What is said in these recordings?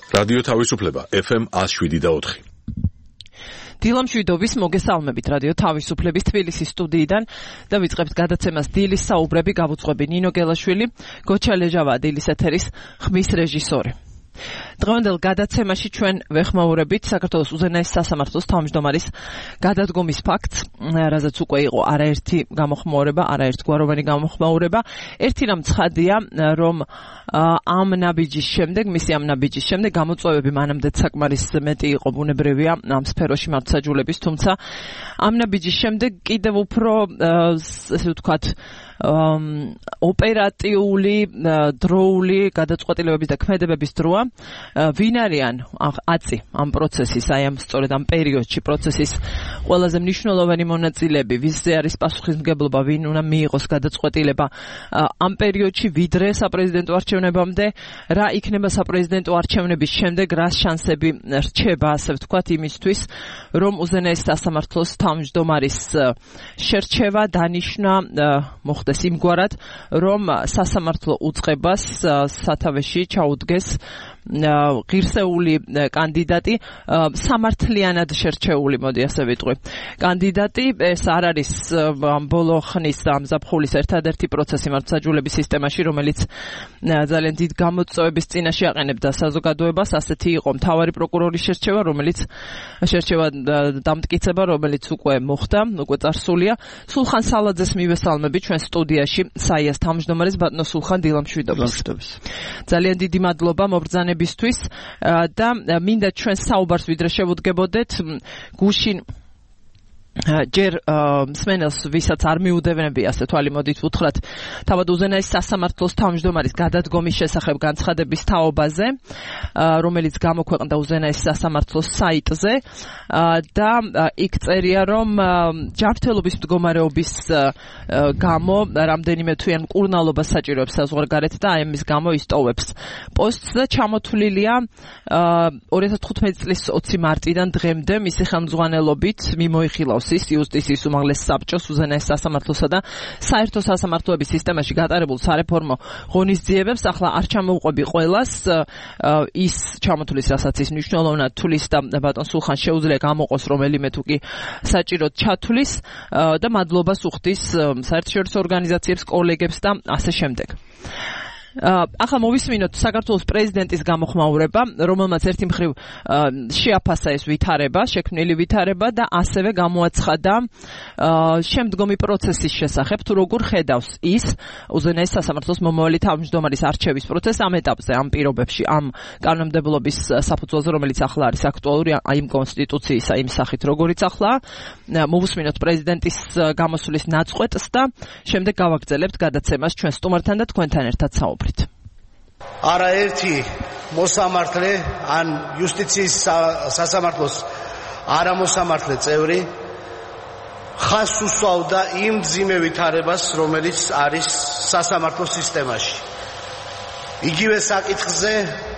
რადიო თავისუფლება FM 107.4. დილა მშვიდობის მოგესალმებით რადიო თავისუფლების თბილისის სტუდიიდან და ვიწყებთ გადაცემას დილის საუბრები, გავუძღვები ნინო გელაშვილი, გოჩა ლეჟავა დილის ეთერის ხმის რეჟისორი. დღევანდელ გადაცემაში ჩვენ ვეხმაურებით საქართველოს უზენაეს სასამართლოს თავმჯდომარის გადადგომის ფაქტს, რაზეც უკვე იყო არაერთი გამოხმაურება, არაერთგვაროვანი გამოხმაურება. ერთი რამ ცხადია, რომ ამ ნაბიჯის შემდეგ, მისი ამ ნაბიჯის შემდეგ გამოწვევები მანამდე საკმარისად მეტი იყო, ბუნებრივია ამ სფეროში მართლმსაჯულების, თუმცა ამ ნაბიჯის შემდეგ კიდევ უფრო ესე ვთქვათ ოპერატიული, დროული გადაწყვეტილებების და ქმედებების დროა. ვინ არიან ამ პროცესის, ამ სწორედ ამ პერიოდში პროცესის ყველაზე მნიშვნელოვანი მონაწილეები, ვისზე არის პასუხისმგებლობა, ვინ უნდა მიიღოს გადაწყვეტილება ამ პერიოდში ვიდრე საპრეზიდენტო არჩევნებამდე, რა იქნება საპრეზიდენტო არჩევნების შემდეგ, რას შანსები რჩება, ასე ვთქვათ, იმისთვის, რომ უზენაეს სასამართლოს თავმჯდომარის შერჩევა დანიშნა მოხდეს იმგვარად, რომ სასამართლო უწყებას სათავეში ჩაუდგეს ღირსეული კანდიდატი, სამართლიანად შერჩეული, მოდი ასე ვიტყვი. კანდიდატი, ეს არ არის ბოლო ხნის ამ ზაფხულის ერთადერთი პროცესი მართლმსაჯულების სისტემაში, რომელიც ძალიან დიდ გამოწვევების წინაშე აყენებდა საზოგადოებას. ასეთი იყო მთავარი პროკურორის შერჩევა, დამტკიცება, რომელიც უკვე მოხდა, უკვე წარსულია. სულხან სალაძეს მივესალმები ჩვენ სტუდიაში, საიას თავმჯდომარის ბატონო სულხან, დილა მშვიდობის. ძალიან დიდი მადლობა მობრძანებისთვის და მინდა ჩვენ საუბარს ვიდრე შევუდგებოდეთ გუშინ ჯერ მსმენელს, ვისაც არ მიუდევნებია, ასე თვალი მოდით ვუთხრათ, თავად უზენაეს სასამართლოს თავმჯდომარის გადადგომის შესახებ განცხადების თაობაზე, რომელიც გამოქვეყნდა უზენაეს სასამართლოს საიტზე და იქ წერია, რომ ჯანმრთელობის მდგომარეობის გამო რამდენიმე თვიან მკურნალობა საჭიროებს საზღვარგარეთ და აი ამის გამო ის ტოვებს პოსტს და ჩამოთვლილია 2015 წლის 20 მარტიდან დღემდე მისი ხელმძღვანელობით მიმოიხილავს იუსტიციის უმაღლეს საბჭოს, უზენაეს სასამართლოსა და საერთო სასამართლოების სისტემაში გატარებულ სარეფორმო ღონისძიებებს. ახლა არ ჩამოვყვები ყველას, ის ჩამოთვლის, რასაც ის მნიშვნელოვნად თulis და ბატონ სულხან შეუძლია გამოყოს რომელიმე თუ კი საჭიროდ ჩათვლის და მადლობას უხდის საერთაშორისო ორგანიზაციებს, კოლეგებს და ასე შემდეგ. ახლა მოვისმინოთ საქართველოს პრეზიდენტის გამოხმაურება, რომელმაც ერთი მხრივ შეაფასა ეს ვითარება, შექმნილი ვითარება და ასევე გამოაცხადა შემდგომი პროცესის შესახებ, თუ როგორ ხედავს ის უზენაეს სასამართლოს მომავალი თავმჯდომარის არჩევის პროცესს ამ ეტაპზე, ამ პირობებში, ამ კანონმდებლობის საფუძველზე, რომელიც ახლა არის აქტუალური, იმ კონსტიტუციისა იმ სახით, როგორიც ახლა. მოვუსმინოთ პრეზიდენტის გამოსვლის ნაწყვეტს და შემდეგ გავაგრძელებთ გადაცემას ჩვენ სტუმართან და თქვენთან ერთად საუბრით. არაერთი მოსამართლე ან იუსტიციის სასამართლოს არამოსამართლე წევრი ხას უსვავდა იმ მძიმე ვითარებას, რომელიც არის სასამართლოს სისტემაში. იგივე საკითხზე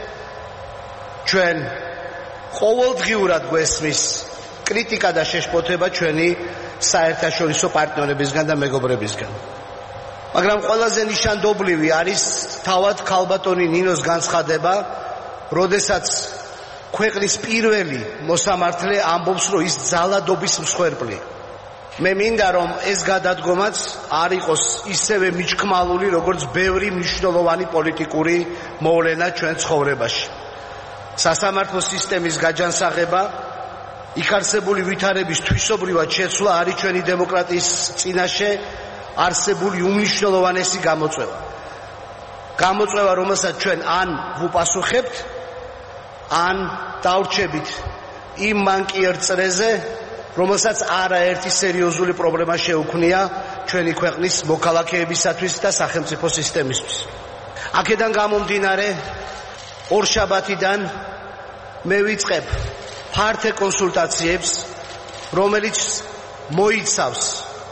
ჩვენ ყოველდღიურად გვესმის კრიტიკა და შეშფოთება ჩვენი საერთაშორისო პარტნიორებისგან და მეგობრებისგან. მაგრამ ყველაზე ნიშანდობლივი არის თავად ქალბატონი ნინოს განცხადება, როდესაც ქვეყნის პირველი მოსამართლე ამბობს, რომ ის ძალადობის მსხვერპლია. მე მინდა, რომ ეს გადადგომაც არ იყოს ისევე მიჩქმალური, როგორც ბევრი მნიშვნელოვანი პოლიტიკური მოვლენა ჩვენ ცხოვრებაში. სასამართლო სისტემის გაჯანსაღება, იქ არსებული ვითარების თვისობრივად შეცვლა არის ჩვენი დემოკრატიის წინაშე არსებული უმნიშვნელოვანესი გამოწვევა. გამოწვევა, რომელსაც ჩვენ ან ვუპასუხებთ, ან დავრჩებით იმ მანკიერ წრეზე, რომელსაც არაერთი სერიოზული პრობლემა შეუქმნია ჩვენი ქვეყნის მოქალაქეებისათვის და სახელმწიფო სისტემისთვის. აქედან გამომდინარე, ორშაბათიდან მე ვიწყებ ფართე კონსულტაციებს, რომელიც მოიცავს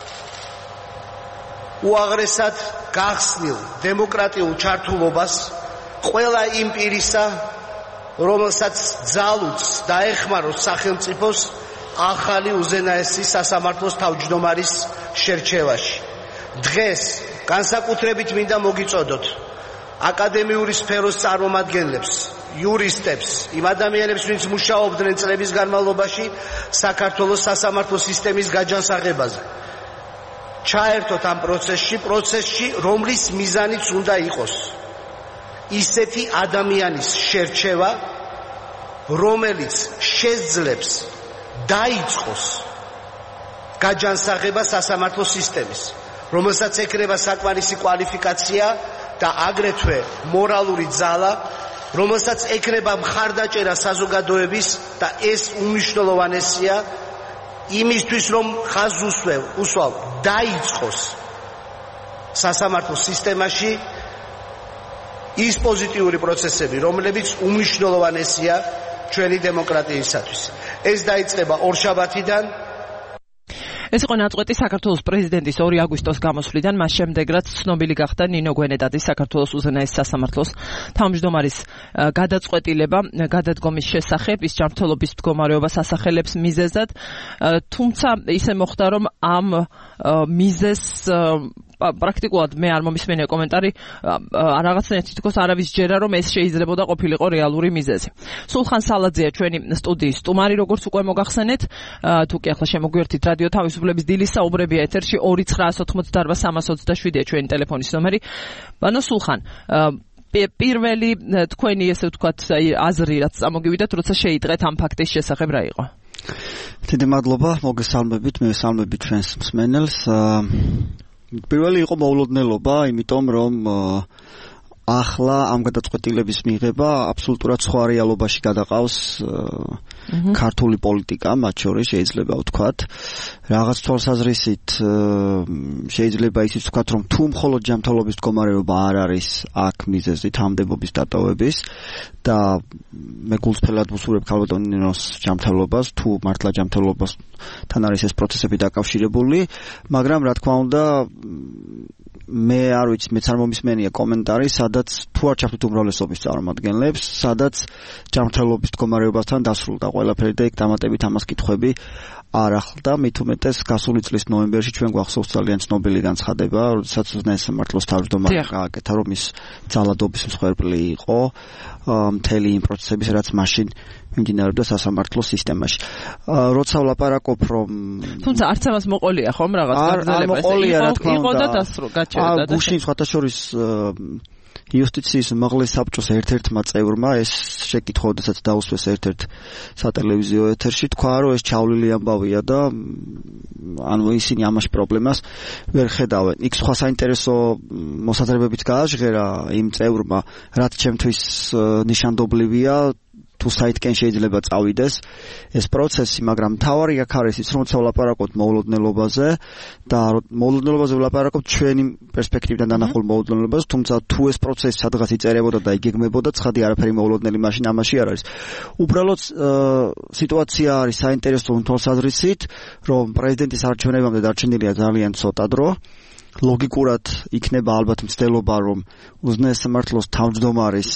უაღრესად გახსნილ დემოკრატიულ ჩართულობას ყველა იმ პირისა, რომელსაც ძალუც დაეხმაროს სახელმწიფოს ახალი უზენაესი სასამართლოს თავმჯდომარის შერჩევაში. დღეს განსაკუთრებით მინდა მოგიწოდოთ აკადემიური სფეროს წარმომადგენლებს, იურისტებს, იმ ადამიანებს, ვინც მუშაობდნენ წლების განმავლობაში საქართველოს სასამართლო სისტემის გაჯანსაღებაზე. ჩაერთოთ ამ პროცესში, რომლის მიზანიც უნდა იყოს ისეთი ადამიანის შერჩევა, რომელიც შეძლებს დაიწყოს გაჯანსაღება სასამართლო სისტემის, რომელსაც ეკრება საკმარისი კვალიფიკაცია და აგრეთვე მორალური ძალა, რომელსაც ეკრება მხარდაჭერა საზოგადოების და ეს უმნიშვნელოვანესია იმისთვის, რომ ხაზს უსვავ დაიწყოს სასამართლო სისტემაში ის პოზიტიური პროცესები, რომლებიც უმნიშვნელოვანესია ჩვენი დემოკრატიისათვის. ეს დაიწყება ორშაბათიდან. ეს იყო ნაწყვეტი საქართველოს პრეზიდენტის 2 აგვისტოს გამოსვლიდან, მას შემდეგ რაც ცნობილი გახდა ნინო გვენედაძის საქართველოს უზენაეს სასამართლოს თავმჯდომარის გადაწყვეტილება გადადგომის შესახებ, ის ჯანმრთელობის მდგომარეობას ასახელებს მიზეზად, თუმცა ისე მოხდა, რომ ამ მიზეზს პრაქტიკულად მე არ მომისმენია კომენტარი, რაღაცნაირად თითქოს არავის ჯერა, რომ ეს შეიძლებოდა ყოფილიყო რეალური მიზეზი. სულხან სალაძეა ჩვენი სტუდიის სტუმარი, როგორც უკვე მოგახსენეთ, თუ კი ახლა შემოგვიერთით რადიო თავისუფლების დილის საუბრებია ეთერში 2988327-ია ჩვენი ტელეფონის ნომერი. ბანო სულხან, პირველი თქვენი ესე ვთქვათ აზრი რაც წამოგივიდათ, როცა შეიტყეთ ამ ფაქტის შესახებ რა იყო? დიდი მადლობა, მოგესალმებით, მე ვესალმებით ჩვენს მსმენელს. პირველი იყო მოულოდნელობა, იმიტომ რომ ახლა ამ გადაწყვეტილების მიღება აბსოლუტურად სხვა რეალობაში გადაყავს ქართული პოლიტიკა, მათ შორის შეიძლება ვთქვათ. რაღაც თვალსაზრისით შეიძლება ისიც ვთქვათ, რომ თუ მხოლოდ ჯანმრთელობის მდგომარეობა არ არის აქ მიზეზი თანამდებობის დატოვების და მე გულწრფელად ვუსურვებ ქალბატონ ნინოს ჯანმრთელობას, თუ მართლა ჯანმრთელობასთან არის ეს პროცესები დაკავშირებული, მაგრამ რა თქმა უნდა მე არ ვიცი, მეც არ მომისმენია კომენტარი, სადაც თუ არ ჩავთვლით უმრავლესობის წარმომადგენლებს, სადაც ჯანმრთელობის მდგომარეობასთან დასრულდა ყველაფერი და იქ დამატებით ამას კითხვები არ ახლდა. მით უმეტეს გასული წლის ნოემბერში ჩვენ გვახსოვს ძალიან ცნობილი განცხადება, როდესაც უზენაეს სამართლოს თავმჯდომარე გააკეთა, რომ ის ძალადობის მსხვერპლი იყო მთელი იმ პროცესების, რაც მაშინ მიმდინარეობდა სასამართლო სისტემაში. როცა ვლაპარაკობ, რომ თუმცა არც ამას მოყოლია ხომ რაღაც გაგრძელება, იყო და გაჩერდა და გუშინ სხვათაშორის იუსტიციის უმაღლეს საბჭოს ერთ-ერთმა წევრმა ეს შეკითხვა, როდესაც დაუსვეს ერთ-ერთ სატელევიზიო ეთერში, თქვა, რომ ეს ჩავლილი ამბავია და ანუ ისინი ამაში პრობლემას ვერ ხედავენ. იქ სხვა საინტერესო მოსაზრებებიც გააჟღერა იმ წევრმა, რაც ჩემთვის ნიშანდობლივია, თუ საითკენ შეიძლება წავიდეს ეს პროცესი, მაგრამ მთავარი აქ არის ის, რომ ვლაპარაკობთ მოულოდნელობაზე და მოულოდნელობაზე ვლაპარაკობთ ჩვენი პერსპექტივიდან დანახულ მოულოდნელობაზე, თუმცა თუ ეს პროცესი სადღაც იწერებოდა და იგეგმებოდა, ცხადი არაფერი მოულოდნელი მაშინ ამაში არ არის. უბრალოდ სიტუაცია არის საინტერესო თვალსაზრისით, რომ პრეზიდენტის არჩევნებამდე დარჩენილია ძალიან ცოტა დრო. ლოგიკურად იქნება ალბათ მცდელობა, რომ უზენაეს სამართლოს თავმჯდომარის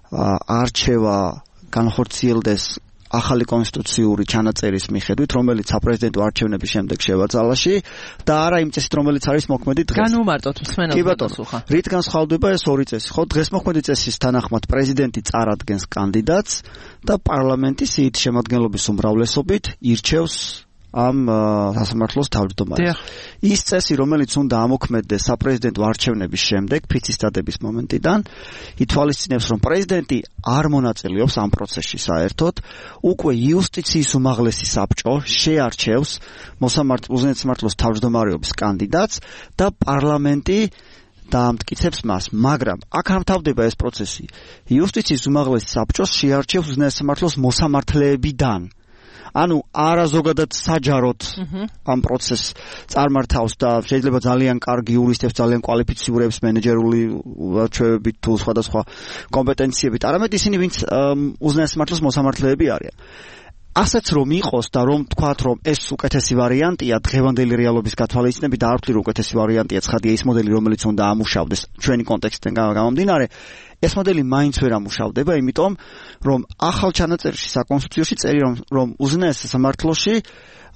არჩევა განხორციელდეს ახალი კონსტიტუციური ჩანაწერის მიხედვით, რომელიც საპრეზიდენტო არჩევნების შემდეგ შევა ძალაში და არა იმ წესით, რომელიც არის მოქმედი დღეს. განუმარტოთ მსმენელს სულხან. რით განსხვავდება ეს ორი წესი? ხო, დღეს მოქმედი წესის თანახმად პრეზიდენტი წარადგენს კანდიდატს და პარლამენტი სიით შემადგენლობის უმრავლესობით ირჩევს ამ სასამართლოს თავმჯდომარეს. ის წესი, რომელიც უნდა ამოქმედდეს საპრეზიდენტო არჩევნების შემდეგ, ფიცის დადების მომენტიდან, ითვალისწინებს, რომ პრეზიდენტი არ მონაწილეობს ამ პროცესში საერთოდ, უკვე იუსტიციის უმაღლესი საბჭო შეარჩევს უზენაეს სამართლოს თავმჯდომარეობის კანდიდატს და პარლამენტი დაამტკიცებს მას, მაგრამ აქ არ მთავრდება ეს პროცესი. იუსტიციის უმაღლესი საბჭო შეარჩევს უზენაეს სამართლოს მოსამართლეებიდან. ანუ არა ზოგადად საჯაროდ ამ პროცესს წარმართავს და შეიძლება ძალიან კარგი იურისტებს, ძალიან კვალიფიცირებს მენეჯერული ჩვევებით თუ სხვადასხვა კომპეტენციებით, არამედ ისინი, ვინც უზენაეს სამართლოს მოსამართლეები არიან. ასეც რომ იყოს და რომ თქვათ, რომ ეს უკეთესი ვარიანტია დღევანდელი რეალობის გათვალისწინებით და არ ვთვლი, რომ უკეთესი ვარიანტია, ცხადია ის მოდელი, რომელიც უნდა ამუშავდეს ჩვენი კონტექსტიდან გამომდინარე, ეს მოდელი მაინც ვერ ამუშავდება, იმიტომ რომ ახალ ჩანაწერში საკონსტიტუციაში წერია, რომ უზენაეს სამართლოში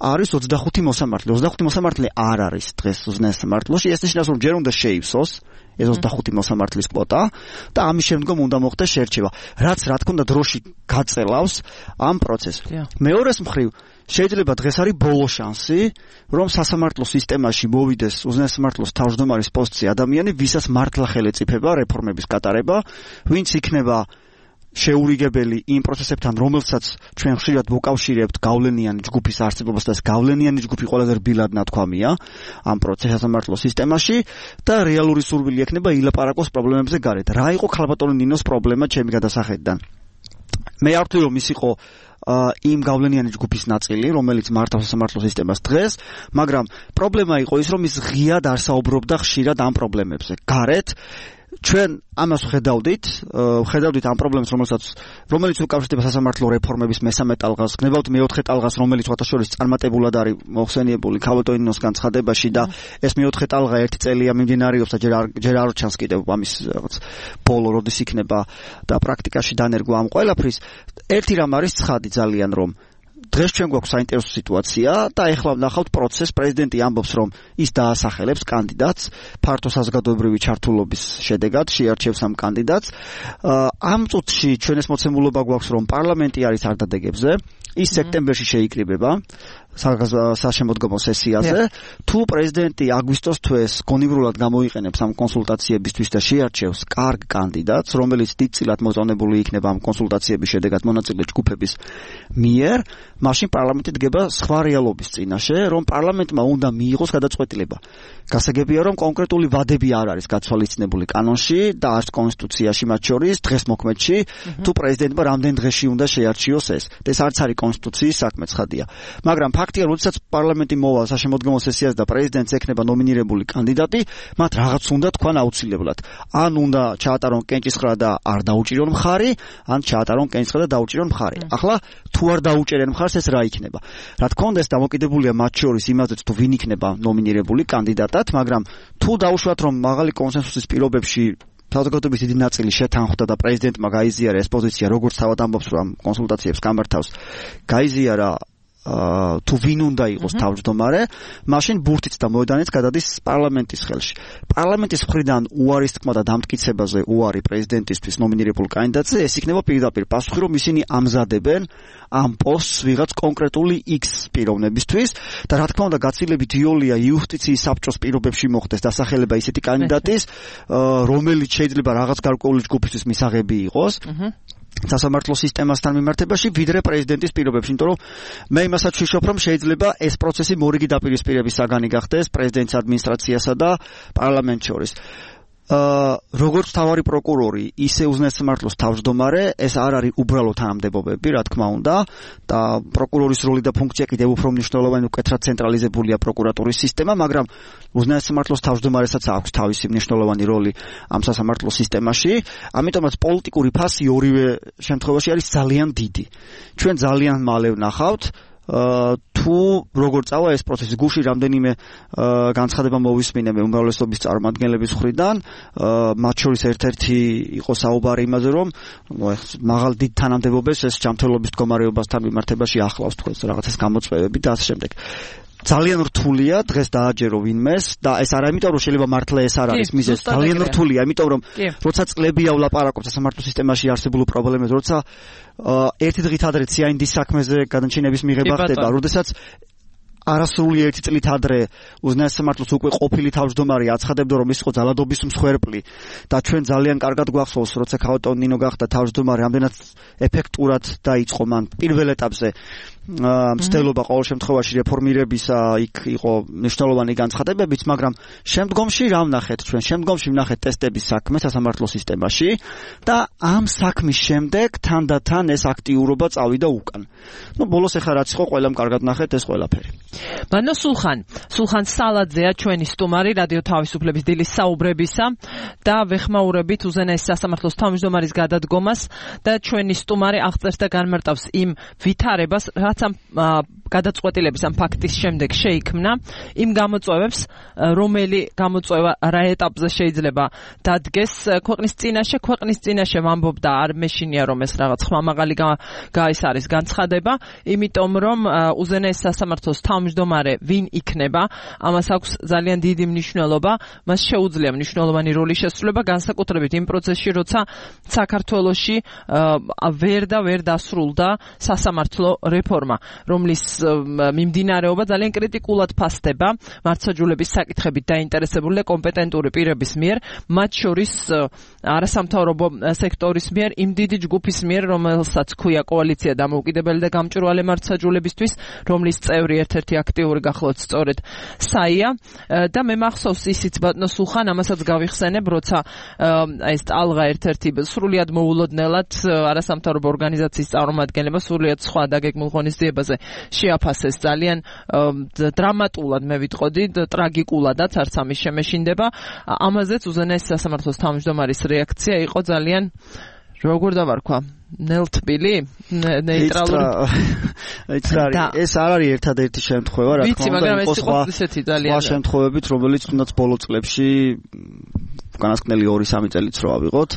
არის 25 მოსამართლე. 25 მოსამართლე არ არის დღეს უზენაეს სამართლოში. ეს ნიშნავს, რომ ჯერ უნდა შეივსოს ეს 25 მოსამართლის კვოტა და ამის შემდგომ უნდა მოხდეს შერჩევა, რაც რა თქმა უნდა დროში გაწელავს ამ პროცესს. მეორეს მხრივ შეიძლება დღეს არის ბოლო შანსი, რომ სასამართლო სისტემაში მოვიდეს უზენაეს სამართლოს თავმჯდომარის პოსტზე ადამიანი, ვისაც მართლა ხელი ეწიფება რეფორმების გატარება, ვინც იქნება შეურიგებელი იმ პროცესებთან, რომელსაც ჩვენ ხშირად მოკავშირებთ გავლენიანი ჯგუფის არსებობას და ეს გავლენიანი ჯგუფი ყველაზე რბილად ნათქვამია ამ პროცესის სასამართლო სისტემაში და რეალური სურვილი ექნება ილაპარაკოს პრობლემებზე გარეთ. რა იყო ქალბატონი ნინოს პრობლემა ჩემი გადასახედიდან? მე არ ვთვლი, რომ ის იყო იმ გავლენიანი ჯგუფის ნაწილი, რომელიც მართავს სასამართლო სისტემას დღეს, მაგრამ პრობლემა იყო ის, რომ ის ღიად არ საუბრობდა ხშირად ამ პრობლემებზე. გარეთ ჩვენ ამას ხედავდით ამ პრობლემას, რომელიც უკავშირდება სასამართლო რეფორმების მესამე ტალღას, გნებავთ მეოთხე ტალღას, რომელიც შორის წარმატებულად არის მოხსენიებული ქალბატონინოს განცხადებაში და ეს მეოთხე ტალღა 1 წელია მიმდინარეობს და ჯერ არ ჩანს კიდევ ამის რაღაც ბოლო როდის იქნება და პრაქტიკაში დანერგვა ამ ყველაფრის. ერთი რამ არის ცხადი ძალიან, რომ დღეს ჩვენ გვაქვს საინტერესო სიტუაცია და ეხლა ვნახავთ პროცესს. პრეზიდენტი ამბობს, რომ ის დაასახელებს კანდიდატს ფართო საზოგადოებრივი ჩართულობის შედეგად, შეარჩევს ამ კანდიდატს. ამ წუთში ჩვენ ეს მოცემულობა გვაქვს, რომ პარლამენტი არის არდადეგებზე, ის სექტემბერში შეიკრიბება საშემოდგომო სესიაზე. თუ პრეზიდენტი აგვისტოს თვეს გონივრულად გამოიყენებს ამ კონსულტაციებისთვის და შეარჩევს კარგ კანდიდატს, რომელიც დიდწილად მოწონებული იქნება ამ კონსულტაციების შედეგად მონაწილე ჯგუფების მიერ, მაშინ პარლამენტი დგება სხვა რეალობის წინაშე, რომ პარლამენტმა უნდა მიიღოს გადაწყვეტილება. გასაგებია, რომ კონკრეტული ვადები არ არის გათვალისწინებული კანონში და არც კონსტიტუციაში, მათ შორის დღეს მოქმედში, თუ პრეზიდენტმა რამდენ დღეში უნდა შეარჩიოს ეს. ეს არც არის კონსტიტუციის საქმე, ცხადია. მაგრამ ფაქტია, როდესაც პარლამენტი მოვა საშემოდგომო სესიაზე და პრეზიდენტს ექნება ნომინირებული კანდიდატი, მათ რაღაც უნდა თქვან აუცილებლად. ან უნდა ჩაატარონ კენჭისყრა და არ დაუჭირონ მხარი, ან ჩაატარონ კენჭისყრა და დაუჭირონ მხარი. ახლა თუ არ დაუჭერენ მხარს, ეს რა იქნება? რა თქმა უნდა, ეს დამოკიდებულია მათ შორის იმაზე, თუ ვინ იქნება ნომინირებული კანდიდატად, მაგრამ თუ დაუშვათ, რომ მაღალი კონსენსუსის პირობებში საზოგადოების დიდი ნაწილი შეთანხმდა და პრეზიდენტმა გაიზიარა ეს პოზიცია, როგორც თავად ამბობს, რომ კონსულტაციებს გამართავს, გაიზიარა თუ ვინ უნდა იყოს თავმჯდომარე, მაშინ ბურთიც და მოედანიც გადადის პარლამენტის ხელში. პარლამენტის მხრიდან უარის თქმა და დამტკიცებაზე უარი პრეზიდენტისთვის ნომინირებულ კანდიდატზე, ეს იქნება პირდაპირ პასუხი, რომ ისინი ამზადებენ ამ პოსტს ვიღაც კონკრეტული X პიროვნებისთვის და რა თქმა უნდა გაცილებით იოლია იუსტიციის საბჭოს პირობებში მოხდეს დასახელება ისეთი კანდიდატის, რომელიც შეიძლება რაღაც გარკვეული ჯგუფისთვის მისაღები იყოს. სასამართლო სისტემასთან მიმართებაში ვიდრე პრეზიდენტის პირობებში, იმიტომ რომ მე იმასაც ვშიშობ, რომ შეიძლება ეს პროცესი მორიგი დაპირისპირების საგანი გახდეს პრეზიდენტის ადმინისტრაციასა და პარლამენტს შორის. როგორც თავარი პროკურორი, ისე უზენაეს სამართლოს თავმჯდომარე, ეს არ არის უბრალო თანამდებობები, რა თქმა უნდა, და პროკურორის როლი და ფუნქცია კიდევ უფრო მნიშვნელოვანი, უკეთრად ცენტრალიზებულია პროკურატურის სისტემა, მაგრამ უზენაეს სამართლოს თავმჯდომარესაც აქვს თავისი მნიშვნელოვანი როლი ამ სასამართლო სისტემაში, ამიტომაც პოლიტიკური ფასი ორივე შემთხვევაში არის ძალიან დიდი. ჩვენ ძალიან მალე ვნახავთ თუ როგორ წავა ეს პროცესი. გუშინ რამდენიმე განცხადება მოვისმინე მე უმრავლესობის წარმომადგენლების მხრიდან, მათ შორის ერთ-ერთი იყო საუბარი იმაზე, რომ მაღალ დიდ თანამდებობებს ეს ჯანმრთელობის მდგომარეობასთან მიმართებაში ახლავს თქვენს რაღაცას გამოწვევები და ასე შემდეგ. ძალიან რთულია დღეს დააჯერო ვინმეს და ეს არა იმიტომ რომ შეიძლება მართლა ეს არ არის მიზეზი, ძალიან რთულია, იმიტომ რომ როცა წლებია ვლაპარაკობთ სასამართლო სისტემაში არსებულ პრობლემებზე, როცა ერთი დღით ადრე CIND-ის საქმეზე გადაჩინების მიღება ხდება, როდესაც არასრული ერთი წლით ადრე უზენაეს სამართლოს უკვე ყოფილი თავმჯდომარე აცხადებდა, რომ ის იყო ძალადობის მსხვერპლი და ჩვენ ძალიან კარგად გვახსოვს, როცა ქალბატონი ნინო გახდა თავმჯდომარე, რამდენად ეფექტურად დაიწყო მან პირველ ეტაპზე მცდელობა ყოველ შემთხვევაში რეფორმირებისა, იქ იყო მნიშვნელოვანი განცხადებებიც, მაგრამ შემდგომში რა ვნახეთ ჩვენ? შემდგომში ვნახეთ ტესტების საქმე სასამართლო სისტემაში და ამ საქმის შემდეგ თანდათან ეს აქტიურობა წავიდა უკან. ბოლოს ახლა რაც იყო, ყველამ კარგად ნახეთ ეს ყველაფერი. მანო სულხან სალაძეა ჩვენი სტუმარი რადიო თავისუფლების დილის საუბრებისა და ვეხმაურებით უზენაეს სასამართლოს თავმჯდომარის გადადგომას და ჩვენი სტუმარი აღწერს და განმარტავს იმ ვითარებას, რაც ამ გადაწყვეტილების ამ ფაქტის შემდეგ შეიქმნა იმ გამოწვევებს, რომელი გამოწვევა რა ეტაპზე შეიძლება დადგეს ქვეყნის წინაშე ვამბობდა არ მეშინია რომ ეს რაღაც ხმამაღალი გაის არის განცხადება, იმიტომ რომ უზენაეს სასამართლოს თავმჯდომარე ვინ იქნება, ამას აქვს ძალიან დიდი მნიშვნელობა, მას შეუძლია მნიშვნელოვანი როლი შესრულება, განსაკუთრებით იმ პროცესში, როცა საქართველოში ვერ დასრულდა სასამართლო რეფორმა, რომლის მიმდინარეობა ძალიან კრიტიკულად ფასდება მართლმსაჯულების საკითხებით დაინტერესებული და კომპეტენტური პირების მიერ, მათ შორის არასამთავრობო სექტორის მიერ, იმ დიდი ჯგუფის მიერ, რომელსაც ქვია კოალიცია დამოუკიდებელი და გამჭვირვალე მართლმსაჯულებისთვის, რომლის წევრი ერთ-ერთი აქტიური გახლავთ სწორედ საია და მე მახსოვს ისიც ბატონო სულხან, ამასაც გავიხსენებ, როცა ეს ტალღა ერთ-ერთი სრულიად მოულოდნელად არასამთავრობო ორგანიზაციის წარმომადგენლება სრულიად სხვა დაგეგმილ ღონისძიებაზე შეაფასეს ძალიან დრამატულად მე ვიტყოდი, ტრაგიკულადაც არც ამის შემეშინდება. ამაზეც უზენაეს სასამართლოს თავმჯდომარის რეაქცია იყო ძალიან როგორ დავარქვა ნელთბილი, ნეიტრალური. ეს არ არის ერთადერთი შემთხვევა, რა თქმა უნდა, იყო სხვა შემთხვევებით, რომელიც თუნდაც ბოლო წლებში განსკნელი 2-3 წელიც რო ავიღოთ.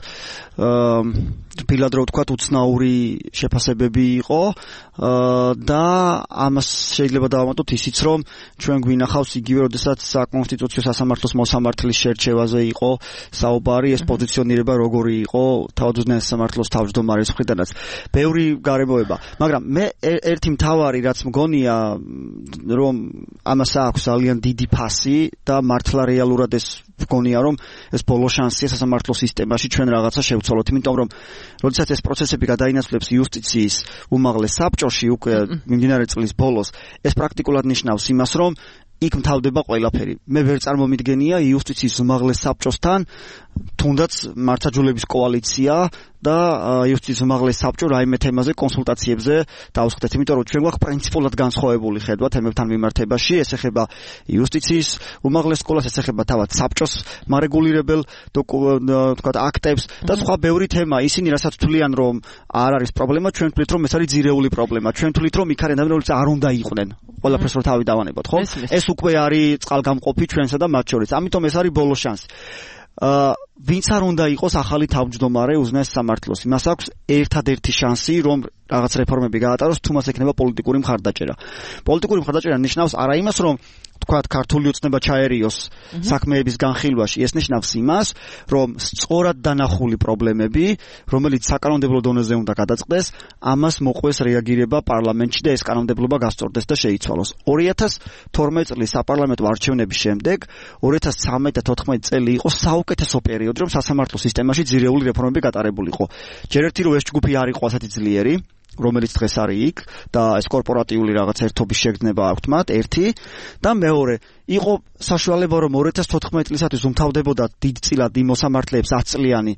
ფილად რო ვთქვათ, უცნაური შეფასებები იყო და ამას შეიძლება დავამატოთ ისიც, რომ ჩვენ გვინახავს იგივე, როდესაც საკონსტიტუციო სასამართლოს მოსამართლის შერჩევაზე იყო საუბარი, ეს პოზიციონირება როგორი იყო თავად უზენაეს სასამართლოს თავმჯდომარის მხრიდანაც. ბევრი გარემოება, მაგრამ მე ერთი მთავარი რაც მგონია, რომ ამას აქვს ძალიან დიდი ფასი და მართლა რეალურად ეს მგონია, რომ ეს ბოლო შანსია სასამართლო სისტემაში ჩვენ რაღაცა შევცვალოთ, იმიტომ რომ როდესაც ეს პროცესები გადაინაცვლებს იუსტიციის უმაღლეს საბჭოში უკვე მიმდინარე წლის ბოლოს, ეს პრაქტიკულად ნიშნავს იმას, რომ იქ მთავრდება ყველაფერი. მე ვერ წარმომიდგენია იუსტიციის უმაღლეს საბჭოსთან თუნდაც მართლმსაჯულების კოალიცია და იუსტიციის უმაღლეს საბჭო რაიმე თემაზე კონსულტაციებზე დავსხდეთ, იმიტომ რომ ჩვენ გვაქვს პრინციპულად განსხვავებული ხედვა თემებთან მიმართებაში, ეს ეხება იუსტიციის უმაღლეს სკოლას, ეს ეხება თავად საბჭოს მარეგულირებელ თქვათ აქტებს და სხვა ბევრი თემა. ისინი რასაც თვლიან, რომ არ არის პრობლემა, ჩვენ თვლით, რომ ეს არის ძირეული პრობლემა. ჩვენ თვლით, რომ იქ არის ადამიანები, არ უნდა იყვნენ. ყველაფერს რო თავი დავანებოთ, ხო? ეს უკვე არის წყალგამყოფი ჩვენსა და მათ შორის. ამიტომ ეს არის ბოლო შანსი. ვინც არ უნდა იყოს ახალი თავმჯდომარე უზენაეს სასამართლოს, იმას აქვს ერთადერთი შანსი, რომ რაღაც რეფორმები გაატაროს, თუ მას ექნება პოლიტიკური მხარდაჭერა. პოლიტიკური მხარდაჭერა ნიშნავს არა იმას, რომ თქვათ ქართული ოცნება ჩაერიოს საქმეების განხილვაში, ეს ნიშნავს იმას, რომ სწორად დანახული პრობლემები, რომელიც საკანონმდებლო დონეზე უნდა გადაწყდეს, ამას მოყვეს რეაგირება პარლამენტში და ეს კანონმდებლობა გასწორდეს და შეიცვალოს. 2012 წლის საპარლამენტო არჩევნების შემდეგ 2013-14 წელი იყო საუკეთესო პერიოდი, რომ სასამართლო სისტემაში ძირეული რეფორმები გატარებულიყო. ჯერ ერთი რომ ეს ჯგუფი არ იყო ასეთი ძლიერი, რომელიც დღეს არის იქ და ეს კორპორატიული რაღაც ერთობის შეგრძნება აქვთ მათ, ერთი და მეორე იყო საშუალება, რომ 2014 წლისათვის უმთავრდებოდა დიდწილად იმ მოსამართლეებს 10 წლიანი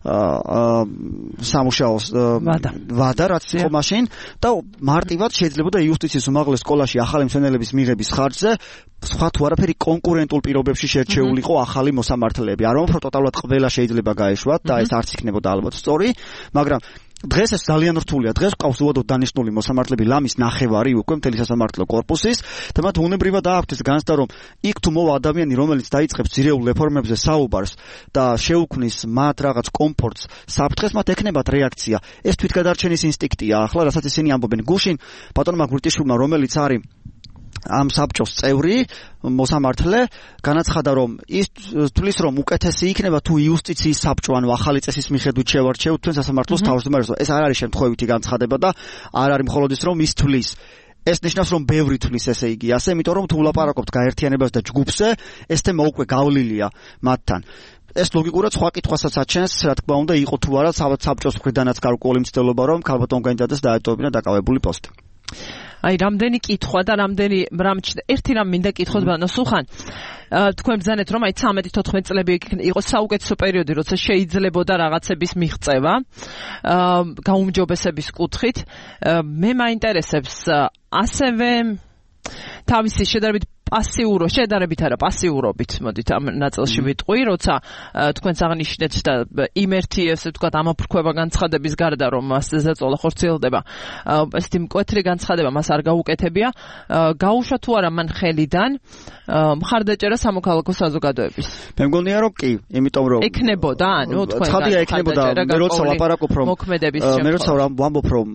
სამუშაოს ვადა, რაც იყო მაშინ და მარტივად შეიძლებოდა იუსტიციის უმაღლეს სკოლაში ახალი მცენელების მიღების ხარჯზე სხვა თუ არაფერი კონკურენტულ პირობებში შერჩეულიყო ახალი მოსამართლეები. არ ვამბობ, ტოტალურად ყველა შეიძლება გაეშვათ და ეს არც იქნებოდა ალბათ სწორი, მაგრამ დღეს ეს ძალიან რთულია. დღეს გვყავს უადოდ დანიშნული მოსამართლეები, ლამის ნახევარი უკვე მთელი სასამართლო კორპუსის და მათ უნებრივად აქვთ ეს განცდა, რომ იქ თუ მოვა ადამიანი, რომელიც დაიწყებს ძირეულ რეფორმებზე საუბარს და შეუქმნის მათ რაღაც კომფორტს საფრთხეს, მათ ექნებათ რეაქცია. ეს თვითგადარჩენის ინსტინქტია ახლა, რასაც ისინი ამბობენ. გუშინ ბატონმა გვირტიშვილმა, რომელიც არის ამ საბჭოს წევრი მოსამართლე, განაცხადა, რომ ის თulis, რომ უკეთესი იქნება თუ იუსტიციის საბჭო ანუ ახალი წესის მიხედვით შევარჩევთ თქვენ სასამართლოს თავმჯდომარეს. ეს არ არის შემთხვევითი განცხადება და არ არის მხოლოდ ის, რომ ის თulis. ეს ნიშნავს, რომ ბევრი თulis, ესე იგი, ასე, იმიტომ რომ თუ ვლაპარაკობთ გაერთიანებას და ჯგუფზე, ეს თემა უკვე გავლილია მათთან. ეს ლოგიკურად სხვა კითხვასაც აჩენს, რა თქმა უნდა, იყო თუ არა საბჭოს მხრიდანაც გარკვეული მცდელობა, რომ ქალბატონ კანდიდატს დაეტოვებინა დაკავებული პოსტი. აი, რამდენი კითხვა და რამდენი ერთი რამ მინდა კითხოთ ბანო სულხან. თქვენ ბრძანეთ, რომ აი 13-14 წლები იყო საუკეთესო პერიოდი, როცა შეიძლებოდა რაღაცების მიღწევა გაუმჯობესების კუთხით. მე მაინტერესებს ასევე თავისი შედარებით პასიურო შედარებით არა პასიურობით მოდით ამ ნაწილში ვიტყვი, როცა თქვენს აღნიშნეთ და იმ ერთი ესე ვთქვათ ამოფრქვება განცხადების გარდა რომ მასზე ზეწოლა ხორციელდება, ესეთი მკვეთრი განცხადება მას არ გაუკეთებია, გაუშვა თუ არა მან ხელიდან მხარდაჭერა სამოქალაქო საზოგადოების. მე მგონია რომ კი, იმიტომ რომ ეკნებოდა, ანუ თქვენ ცხადია ეკნებოდა, მე როცა ლაპარაკობ რომ მე როცა ვამბობ რომ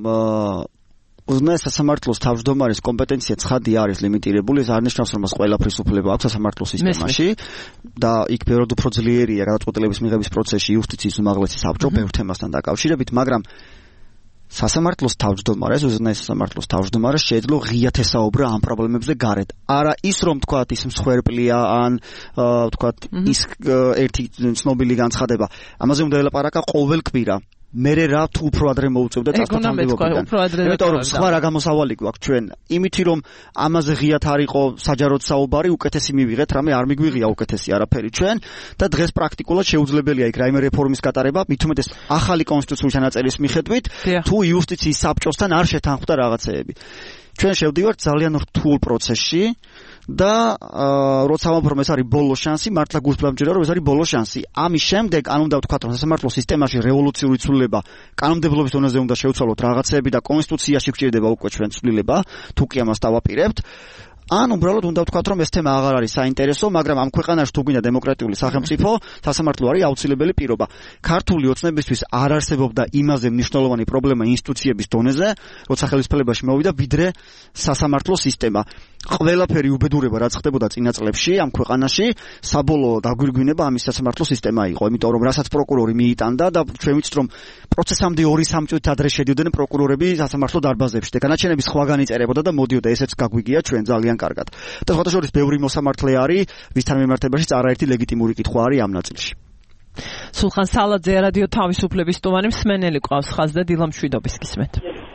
უზნაეს სასამართლოს თავმჯდომარის კომპეტენცია ცხადია არის ლიმიტირებული, ეს არ ნიშნავს რომ მას ყველაფრის უფლება აქვს სასამართლოს სისტემაში და იქ ბევრად უფრო ძლიერია გადაწყვეტილების მიღების პროცესში იუსტიციის უმაღლესი საბჭო ბევრ თემასთან დაკავშირებით, მაგრამ სასამართლოს თავმჯდომარეს, უზნაეს სასამართლოს თავმჯდომარეს შეიძლება ღიად ესაუბრა ამ პრობლემებზე გარეთ. არა ის რომ თქვათ ის მსხვერპლია ან თქვათ ის ერთი ცნობილი განცხადება. ამაზე უნდა ელაპარაკა ყოველ კვირა. მერე რა თუ უფრო ადრე მოუწევდა წასწამდებობიდან. იმიტომ რომ სხვა რა გამოსავალი გვაქვს ჩვენ, იმითი რომ ამაზე ღიად არ იყო საჯაროდ საუბარი, უკეთესი მივიღეთ, რამე არ მიგვიღია უკეთესი არაფერი ჩვენ და დღეს პრაქტიკულად შეუძლებელია იქ რაიმე რეფორმის გატარება, მით უმეტეს ახალი კონსტიტუციური ჩანაწერის მიხედვით, თუ იუსტიციის საბჭოსთან არ შეთანხმდა რაღაცეები. ჩვენ შევდივართ ძალიან რთულ პროცესში და როცა ვამბობ რომ ეს არის ბოლო შანსი, მართლა გულს მჯერა რომ ეს არის ბოლო შანსი. ამის შემდეგ ან უნდა ვთქვათ რომ სასამართლო სისტემაში რევოლუციური ცვლილება კანონმდებლობის დონეზე უნდა შევცვალოთ რაღაცეები და კონსტიტუციაში გვჭირდება უკვე ჩვენ ცვლილება, თუ კი ამას დავაპირებთ. ან უბრალოდ უნდა ვთქვათ რომ ეს თემა აღარ არის საინტერესო, მაგრამ ამ ქვეყანაში თუ გვინდა დემოკრატიული სახელმწიფო, სასამართლო არის აუცილებელი პირობა. ქართული ოცნებისთვის არ არსებობდა იმაზე მნიშვნელოვანი პრობლემა ინსტიტუციების დონეზე, როცა ხელისუფლებაში მოვიდა, ვიდრე სასამართლო სისტემა. ყველაფერი უბედურება რაც ხდებოდა წინა წლებში ამ ქვეყანაში, საბოლოო დაგვირგვინება ამის სასამართლო სისტემა იყო, იმიტომ რომ რასაც პროკურორი მიიტანდა და ჩვენ ვიცით რომ პროცესამდე 2-3 წუთით ადრე შედიოდნენ პროკურორები სასამართლო დარბაზებში და განაჩენები სხვაგან იწერებოდა და მოდიოდა, ესეც გაგვიგია ჩვენ ძალიან კარგად. და სხვათა შორის ბევრი მოსამართლე არის, ვისთან მიმართებაშიც არაერთი ლეგიტიმური კითხვა არის ამ ნაწილში. სულხან სალაძე რადიო თავისუფლების სტუმარი, მსმენელი ყავს ხაზ და დილამშვიდობის გისმენთ.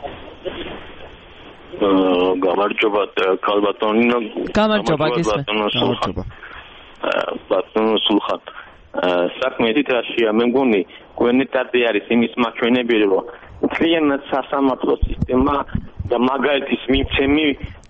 გამარჯობა ქალბატონი. გამარჯობა გისმენთ. ბატონო სულხან. საქმე დიდაშია, მე მგონი გვენეტადი არის იმის მაჩვენებელი, რომ ძალიანაც სასამართლო სისტემა და მაგალითის მიცემი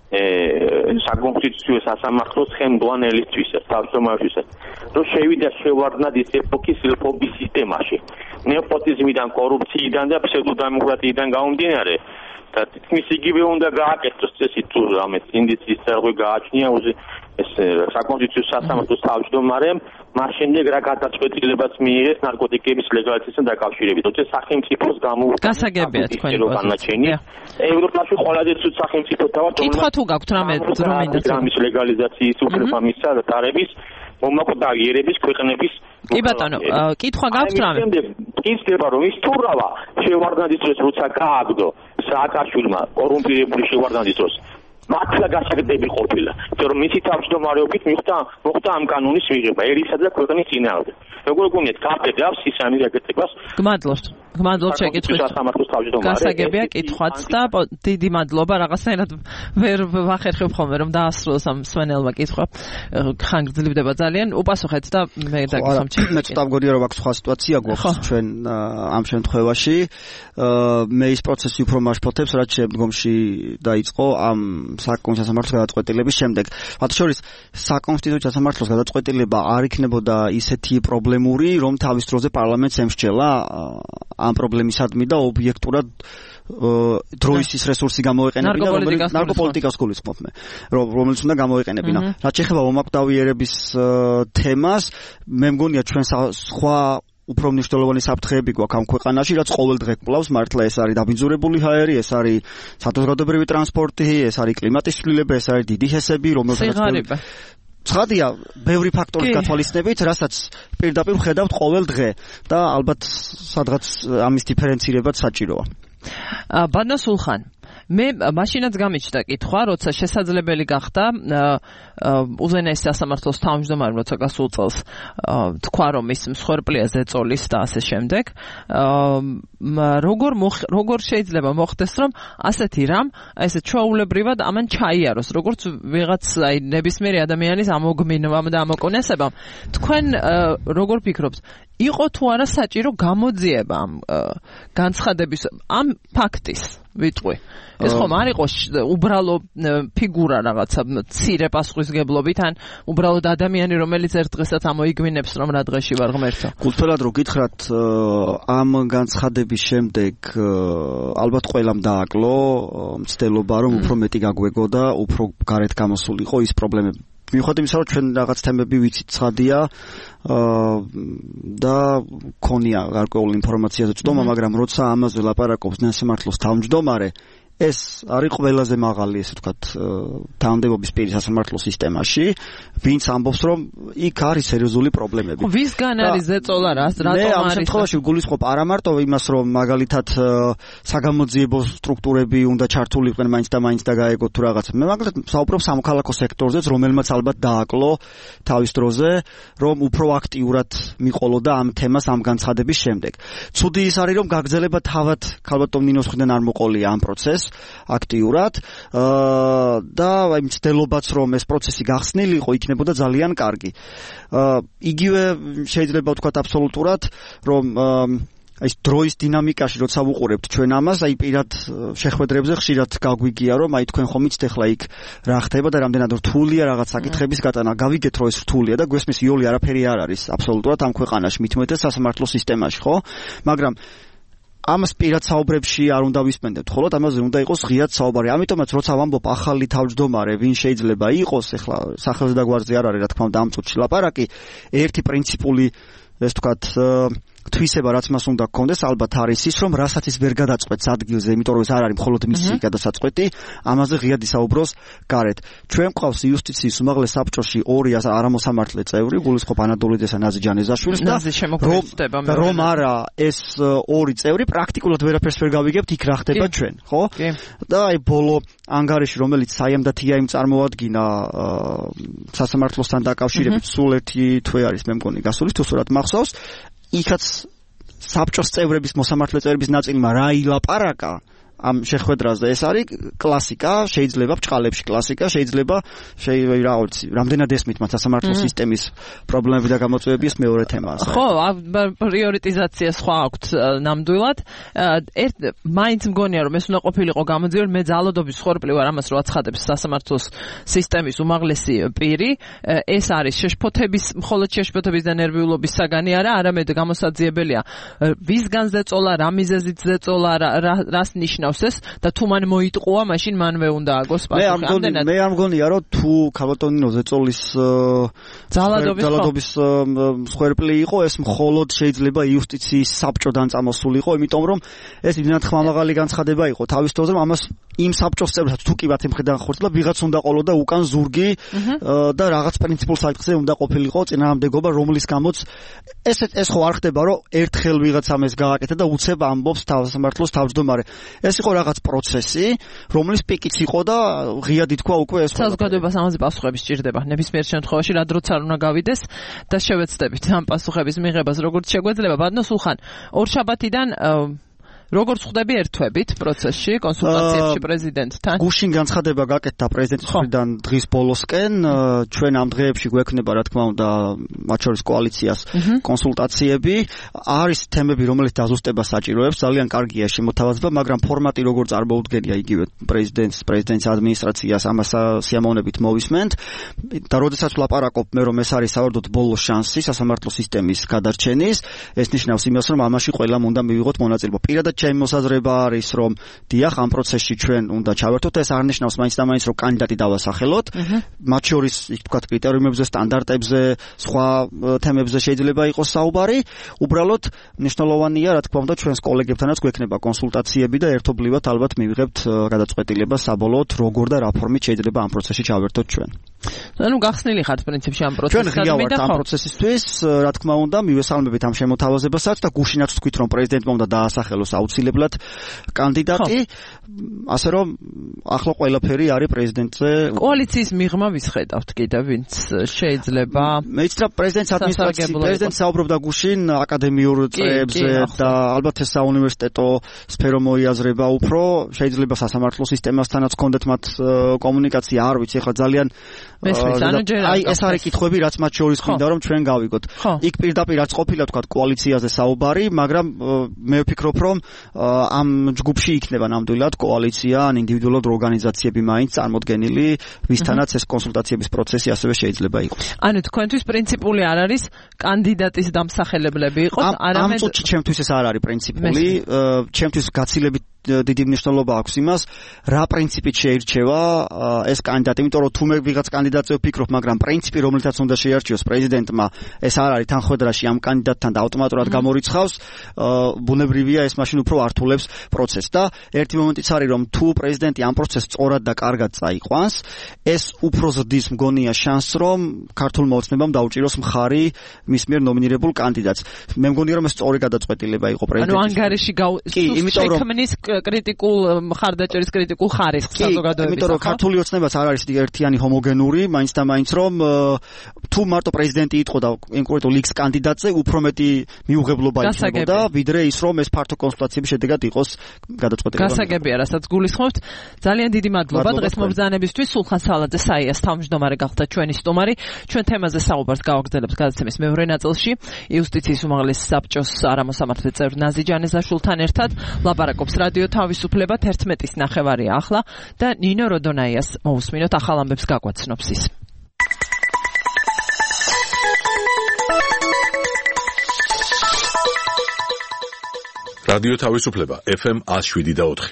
საკონსტიტუციო სასამართლოს ხელმძღვანელისთვისაც, თავმჯდომარისთვისაც, რომ შევიდა შევარდნად ის ეპოქის ლფობის სისტემაში. ნეპოტიზმიდან, კორუფციიდან და ფსევდოდემოკრატიიდან გამომდინარე და თითქმის იგივე უნდა გააკეთოს წესი თუ რამე ინდიცის წერყვი გააჩნია ეს საკონსტიტუციო სასამართლოს თავმჯდომარემ, მას შემდეგ რა გადაწყვეტილებაც მიიღეს ნარკოტიკების ლეგალიზაციასთან დაკავშირებით. თორე სახელმწიფოს გასაგებია თქვენი პოზიცია. ევროპაში ყველაზე ცუდ სახელმწიფო თავად კითხვა თუ გაქვთ რამე რომ მინდა ამის ლეგალიზაციის უფლება მისცა და დარების მომაკვდავიერების ქვეყნების კი ბატონო, კითხვა გაქვთ რამე? ისწრება რომ ის თურავა შევარდნადის დროს როცა გააგდო სააკაშვილმა კორუმპირებული შევარდნადის დროს მართლა გასაგები ყოფილა, რომ მისი თავმჯდომარეობით მოხდა ამ კანონის მიღება ერისა და ქვეყნის წინააღმდეგ. როგორ გონიათ, გაბედავს ის ამის გაკეთებას? გმადლობთ შეკითხვით. გასაგებია კითხვაც და დიდი მადლობა, რაღაცნაირად ვერ ვახერხებ ხოლმე რომ დაასრულოს ამ მსმენელმა კითხვა. ხანგრძლივდება ძალიან. უპასუხეთ და მე დაგიხმჩი. მე ცოტა მგონია რომ აქ სხვა სიტუაცია გვაქვს ჩვენ ამ შემთხვევაში. მე ის პროცესი უფრო მაშფოთებს, რაც შემდგომში დაიწყო ამ საკონსტიტუციო სასამართლოს გადაწყვეტილების შემდეგ. მათ შორის საკონსტიტუციო სასამართლოს გადაწყვეტილება არ იქნებოდა ისეთი პრობლემური, რომ თავის დროზე პარლამენტს ემსჯელა ამ პრობლემისადმი და ობიექტურად დროის ის რესურსი გამოეყენებინა, რომელიც ნარკოპოლიტიკას გულისხმობ მე, რომელიც უნდა გამოეყენებინა. რაც შეეხება მომაკვდავიერების თემას, მე მგონია ჩვენ სხვა უფრო მნიშვნელოვანი საფრთხეები გვაქვს ამ ქვეყანაში, რაც ყოველ დღე კვლავს, მართლა ეს არის დაბინძურებული ჰაერი, ეს არის საზოგადოებრივი ტრანსპორტი, ეს არის კლიმატის ცვლილება, ეს არის დიდი ჰესები, რომელსაც ცხადია, ბევრი ფაქტორის გათვალისწინებით, რასაც პირდაპირ ხედავთ ყოველ დღე და ალბათ სადღაც ამის დიფერენცირებაც საჭიროა. ბატონო სულხან, მე მაშინაც გამიჩნდა კითხვა, როცა შესაძლებელი გახდა უზენაეს სასამართლოს თავმჯდომარემ როცა გასულ წელს თქვა რომ ის მსხვერპლია ზეწოლის და ასე შემდეგ, როგორ შეიძლება მოხდეს რომ ასეთი რამ ესე ჩვეულებრივად ამან ჩაიაროს, როგორც ვიღაც ნებისმიერი ადამიანის ამოგმინვამ და ამოკონესებამ. თქვენ როგორ ფიქრობთ, იყო თუ არა საჭირო გამოძიება ამ განცხადების ამ ფაქტის ვიტყვი ეს ხომ არ იყო უბრალო ფიგურა რაღაცა მცირე პასუხისგებლობით ან უბრალოდ ადამიანი რომელიც ერთ დღესაც ამოიგმინებს რომ რა დღეში ვარ ღმერთო გულწრფელად რო გითხრათ ამ განცხადების შემდეგ ალბათ ყველამ დააკლო მცდელობა რომ უფრო მეტი გაგვეგო და უფრო გარეთ გამოსულიყო ის პრობლემები მიუხედავად იმისა რომ ჩვენ რაღაც თემები ვიცით ცხადია და ქონია გარკვეული ინფორმაციაზე წვდომა მაგრამ როცა ამაზე ლაპარაკობს ნასამართლოს თავმჯდომარე ეს არის ყველაზე მაღალი ესე ვთქვათ თანამდებობის პირი სასამართლო სისტემაში ვინც ამბობს რომ იქ არის სერიოზული პრობლემები ვისგან არის ზეწოლა რატომ არის ამ შემთხვევაში გულისხმობ არა მარტო იმას რომ მაგალითად საგამოძიებო სტრუქტურები უნდა ჩართულიყვნენ მაინც და გაეგოთ თუ რაღაცა მე მაგალითად საუბრობ სამოქალაქო სექტორზეც რომელმაც ალბათ დააკლო თავის დროზე რომ უფრო აქტიურად მიყოლოდა ამ თემას ამ განცხადების შემდეგ ცუდი ის არის რომ გაგრძელება თავად ქალბატონ ნინოს მხრიდან არ მოყოლია ამ პროცესს აქტიურად და აი მცდელობაც რომ ეს პროცესი გახსნილიყო იქნებოდა ძალიან კარგი. იგივე შეიძლება ვთქვათ აბსოლუტურად რომ აი დროის დინამიკაში როცა ვუყურებთ ჩვენ ამას, აი პირად შეხვედრებზე ხშირად გაგვიგია რომ აი თქვენ ხომ იცით ახლა იქ რა ხდება და რამდენად რთულია რაღაც საკითხების გატანა. გავიგეთ რომ ეს რთულია და გვესმის იოლი არაფერი არ არის აბსოლუტურად ამ ქვეყანაში, მით უმეტეს სასამართლო სისტემაში, ხო? მაგრამ ამას პირად საუბრებში არ უნდა ვისმენდეთ, ხოლოდ ამაზე უნდა იყოს ღიად საუბარი. ამიტომაც როცა ვამბობ ახალი თავმჯდომარე, ვინ შეიძლება იყოს, ახლა სახელზე და გვარზე არ არის, რა თქმა უნდა, ამ წუთში ლაპარაკი, ერთი პრინციპული, ეს ვთქვათ, თვისება რაც მას უნდა გქონდეს, ალბათ არის ის, რომ რასაც ის ვერ გადაწყვეტს ადგილზე, იმიტომ რომ ეს არ არის მხოლოდ მისი გადასაწყვეტი, ამაზე ღიად ისაუბროს გარეთ. ჩვენ გვყავს იუსტიციის უმაღლეს საბჭოში 2 არამოსამართლე წევრი, გულისხმობ ანადოლიძეს და ნაზი ჯანეზაშვილს და რომ არა ეს 2 წევრი პრაქტიკულად ვერაფერს ვერ გავიგებთ იქ რა ხდება ჩვენ, ხო? და აი ბოლო ანგარიში, რომელიც საიმ და თიაიმ წარმოადგინა სასამართლოსთან დაკავშირებით სულ 1 თვე არის მე მგონი გასული, თუ სწორად მახსოვს იქაც საბჭოს წევრების მოსამართლე წევრების ნაწილმა რა ილაპარაკა ამ შეხვედრაზე ეს არის კლასიკა, შეიძლება ბჭყალებში კლასიკა, შეიძლება რაღაც რამდენად ესმით მათ სასამართლო სისტემის პრობლემები და გამოწვევები ეს მეორე თემაა. ხო, პრიორიტიზაცია სხვა აქვს ნამდვილად. მაინც მგონია რომ ეს უნდა ყოფილიყო გამოძიებული, მე ძალადობის ხორბლი ვარ ამას რო აცხადებს სასამართლოს სისტემის უმაღლესი პირი. ეს არის შეშფოთების, მხოლოდ შეშფოთების და ნერვიულობის საგანი არა, არამედ გამოსაძიებელია. ვისგან ზეწოლა, რა მიზეზით ზეწოლა, რას ნიშნავს ეს და თუ მან მოიტყუა, მაშინ მანვე უნდა აგოს პასუხი. მე არ მგონია რომ თუ ქალბატონინო ზეწოლის ძალადობის მსხვერპლი იყო, ეს მხოლოდ შეიძლება იუსტიციის საბჭოდან წამოსულიყო, იმიტომ რომ ეს იმდენად ხმამაღალი განცხადება იყო თავის დროზე, რომ ამას იმ საბჭოს წევრებსაც თუ კი ბათი მხრიდან ხორცლა ვიღაც უნდა ყოლოდა უკან ზურგი და რაღაც პრინციპულ საკითხზე უნდა ყოფილიყო წინააღმდეგობა, რომლის გამოც ეს ხო არ ხდება, რომ ერთხელ ვიღაცამ ეს გააკეთა და უცებ ამბობს სასამართლოს თავმჯდომარე. ეს იყო რაღაც პროცესი, რომლის პიკიც იყო და ღიად ითქვა უკვე ეს. საზოგადოებას ამაზე პასუხები სჭირდება. ნებისმიერ შემთხვევაში რა დროც არ უნდა გავიდეს და შევეცდებით ამ პასუხების მიღებას, როგორც შეგვეძლება. ბატონო სულხან, ორშაბათიდან როგორც ხვდები ერთვებით პროცესში, კონსულტაციებში პრეზიდენტთან? გუშინ განცხადება გაკეთდა პრეზიდენტის მხრიდან დღის ბოლოსკენ, ჩვენ ამ დღეებში გვექნება, რა თქმა უნდა, მათ შორის კოალიციას კონსულტაციები. არის თემები, რომელიც დაზუსტებას საჭიროებს, ძალიან კარგია შემოთავაზება, მაგრამ ფორმატი როგორ წარმოუდგენია იგივე პრეზიდენტის ადმინისტრაციას ამას სიამოვნებით მოვისმენთ. და როდესაც ვლაპარაკობ მე რომ ეს არის საერთოდ ბოლო შანსი სასამართლო სისტემის გადარჩენის, ეს ნიშნავს იმას, რომ ამაში ყველამ უნდა მივიღოთ მონაწილეობა. პირადად ჩემი მოსაზრება არის, რომ დიახ, ამ პროცესში ჩვენ უნდა ჩავერთოთ, ეს არ ნიშნავს მაინც და მაინც რომ კანდიდატი დავასახელოთ. მათ შორის, იქ თქვათ, კრიტერიუმებზე, სტანდარტებზე, სხვა თემებზე შეიძლება იყოს საუბარი. უბრალოდ მნიშვნელოვანია, რა თქმა უნდა, ჩვენს კოლეგებთანაც გვექნება კონსულტაციები და ერთობლივად ალბათ მივიღებთ გადაწყვეტილება საბოლოოდ, როგორ და რა ფორმით შეიძლება ამ პროცესში ჩავერთოთ ჩვენ. ანუ გახსნილი ხართ პრინციპში ამ პროცესის გადმიდა და ამ პროცესისთვის, რა თქმა უნდა, მივესალმებით ამ შემოთავაზებასაც და გუშინაც ვთქვით, რომ პრეზიდენტმა უნდა დაასახელოს აუცილებლად კანდიდატი, ასე რომ ახლა ყველაფერი არის პრეზიდენტზე. კოალიციის მიღმა ვისხედავთ კიდევ, ვინც შეიძლება მეც რა პრეზიდენტს საუბრობდა გუშინ აკადემიურ წრეებზე და ალბათ ეს საუნივერსიტეტო სფერო მოიაზრება უფრო, შეიძლება სასამართლო სისტემასთანაც კონდეთ მათ კომუნიკაცია, არ ვიცი, ახლა ძალიან ეს არის კითხვები, რაც მათ შორის მინდა რომ ჩვენ გავიგოთ. იქ პირდაპირ რაც ყოფილა თქვა კოალიციაზე საუბარი, მაგრამ მე ვფიქრობ რომ ამ ჯგუფში იქნება ნამდვილად კოალიცია ან ინდივიდუალურად ორგანიზაციები მაინც წარმოდგენილი, ვისთანაც ეს კონსულტაციების პროცესი ასევე შეიძლება იყოს. ანუ თქვენთვის პრინციპული არ არის კანდიდატის დამსახელებლები იყოს, არამედ ამ წუთში ჩემთვის ეს არ არის პრინციპული, ჩემთვის გაცილებით დიდი მნიშვნელობა აქვს იმას, რა პრინციპით შეირჩევა ეს კანდიდატი, იმიტომ რომ თუ მე ვიღაც კანდიდატზე ვფიქრობ, მაგრამ პრინციპი რომელთაც უნდა შეარჩიოს პრეზიდენტმა, ეს არ არის თანხმდრაში ამ კანდიდატთან და ავტომატურად გამორიცხავს, ბუნებრივია ეს მაშინ უფრო ართულებს პროცესს და ერთი მომენტიც არის რომ თუ პრეზიდენტი ამ პროცესს სწორად და კარგად წაიყვანს, ეს უფრო ზრდის მგონია შანსს რომ ქართულმა ოცნებამ დაუჭიროს მხარი მის მიერ ნომინირებულ კანდიდატს. მე მგონია რომ ეს სწორი გადაწყვეტილება იყო პრეზიდენტის. ანუ ანგარიში შექმნის კრიტიკულ მხარდაჭერის კრიტიკულ ხარისხს საზოგადოებისათვის. იმიტომ რომ ქართული ოცნებაც არ არის ერთიანი ჰომოგენური, მაინც და მაინც რომ თუ მარტო პრეზიდენტი იყო და კონკრეტულ X კანდიდატზე უფრო მეტი მიუღებლობა იქნებოდა, ვიდრე ის რომ ეს ფართო კონსულტაციების შედეგად იყოს გადაწყვეტილება. გასაგებია, რასაც გულისხმობთ. ძალიან დიდი მადლობა დღეს მობრძანებისთვის. სულხან სალაძე საიას თავმჯდომარე გახდა ჩვენი სტუმარი. ჩვენ თემაზე საუბარს გავაგრძელებთ გადაცემის მეორე ნაწილში. იუსტიციის უმაღლესი საბჭოს არამოსამართლე წევრ ნაზი ჯანეზაშვილთან ერთად ლაპარაკობს რადიო თავისუფლება 11:09 ახლა და ნინო როდონაიას მოусმინოთ ახალ ამბებს გაგვაცნობს ის. რადიო თავისუფლება FM 107.4.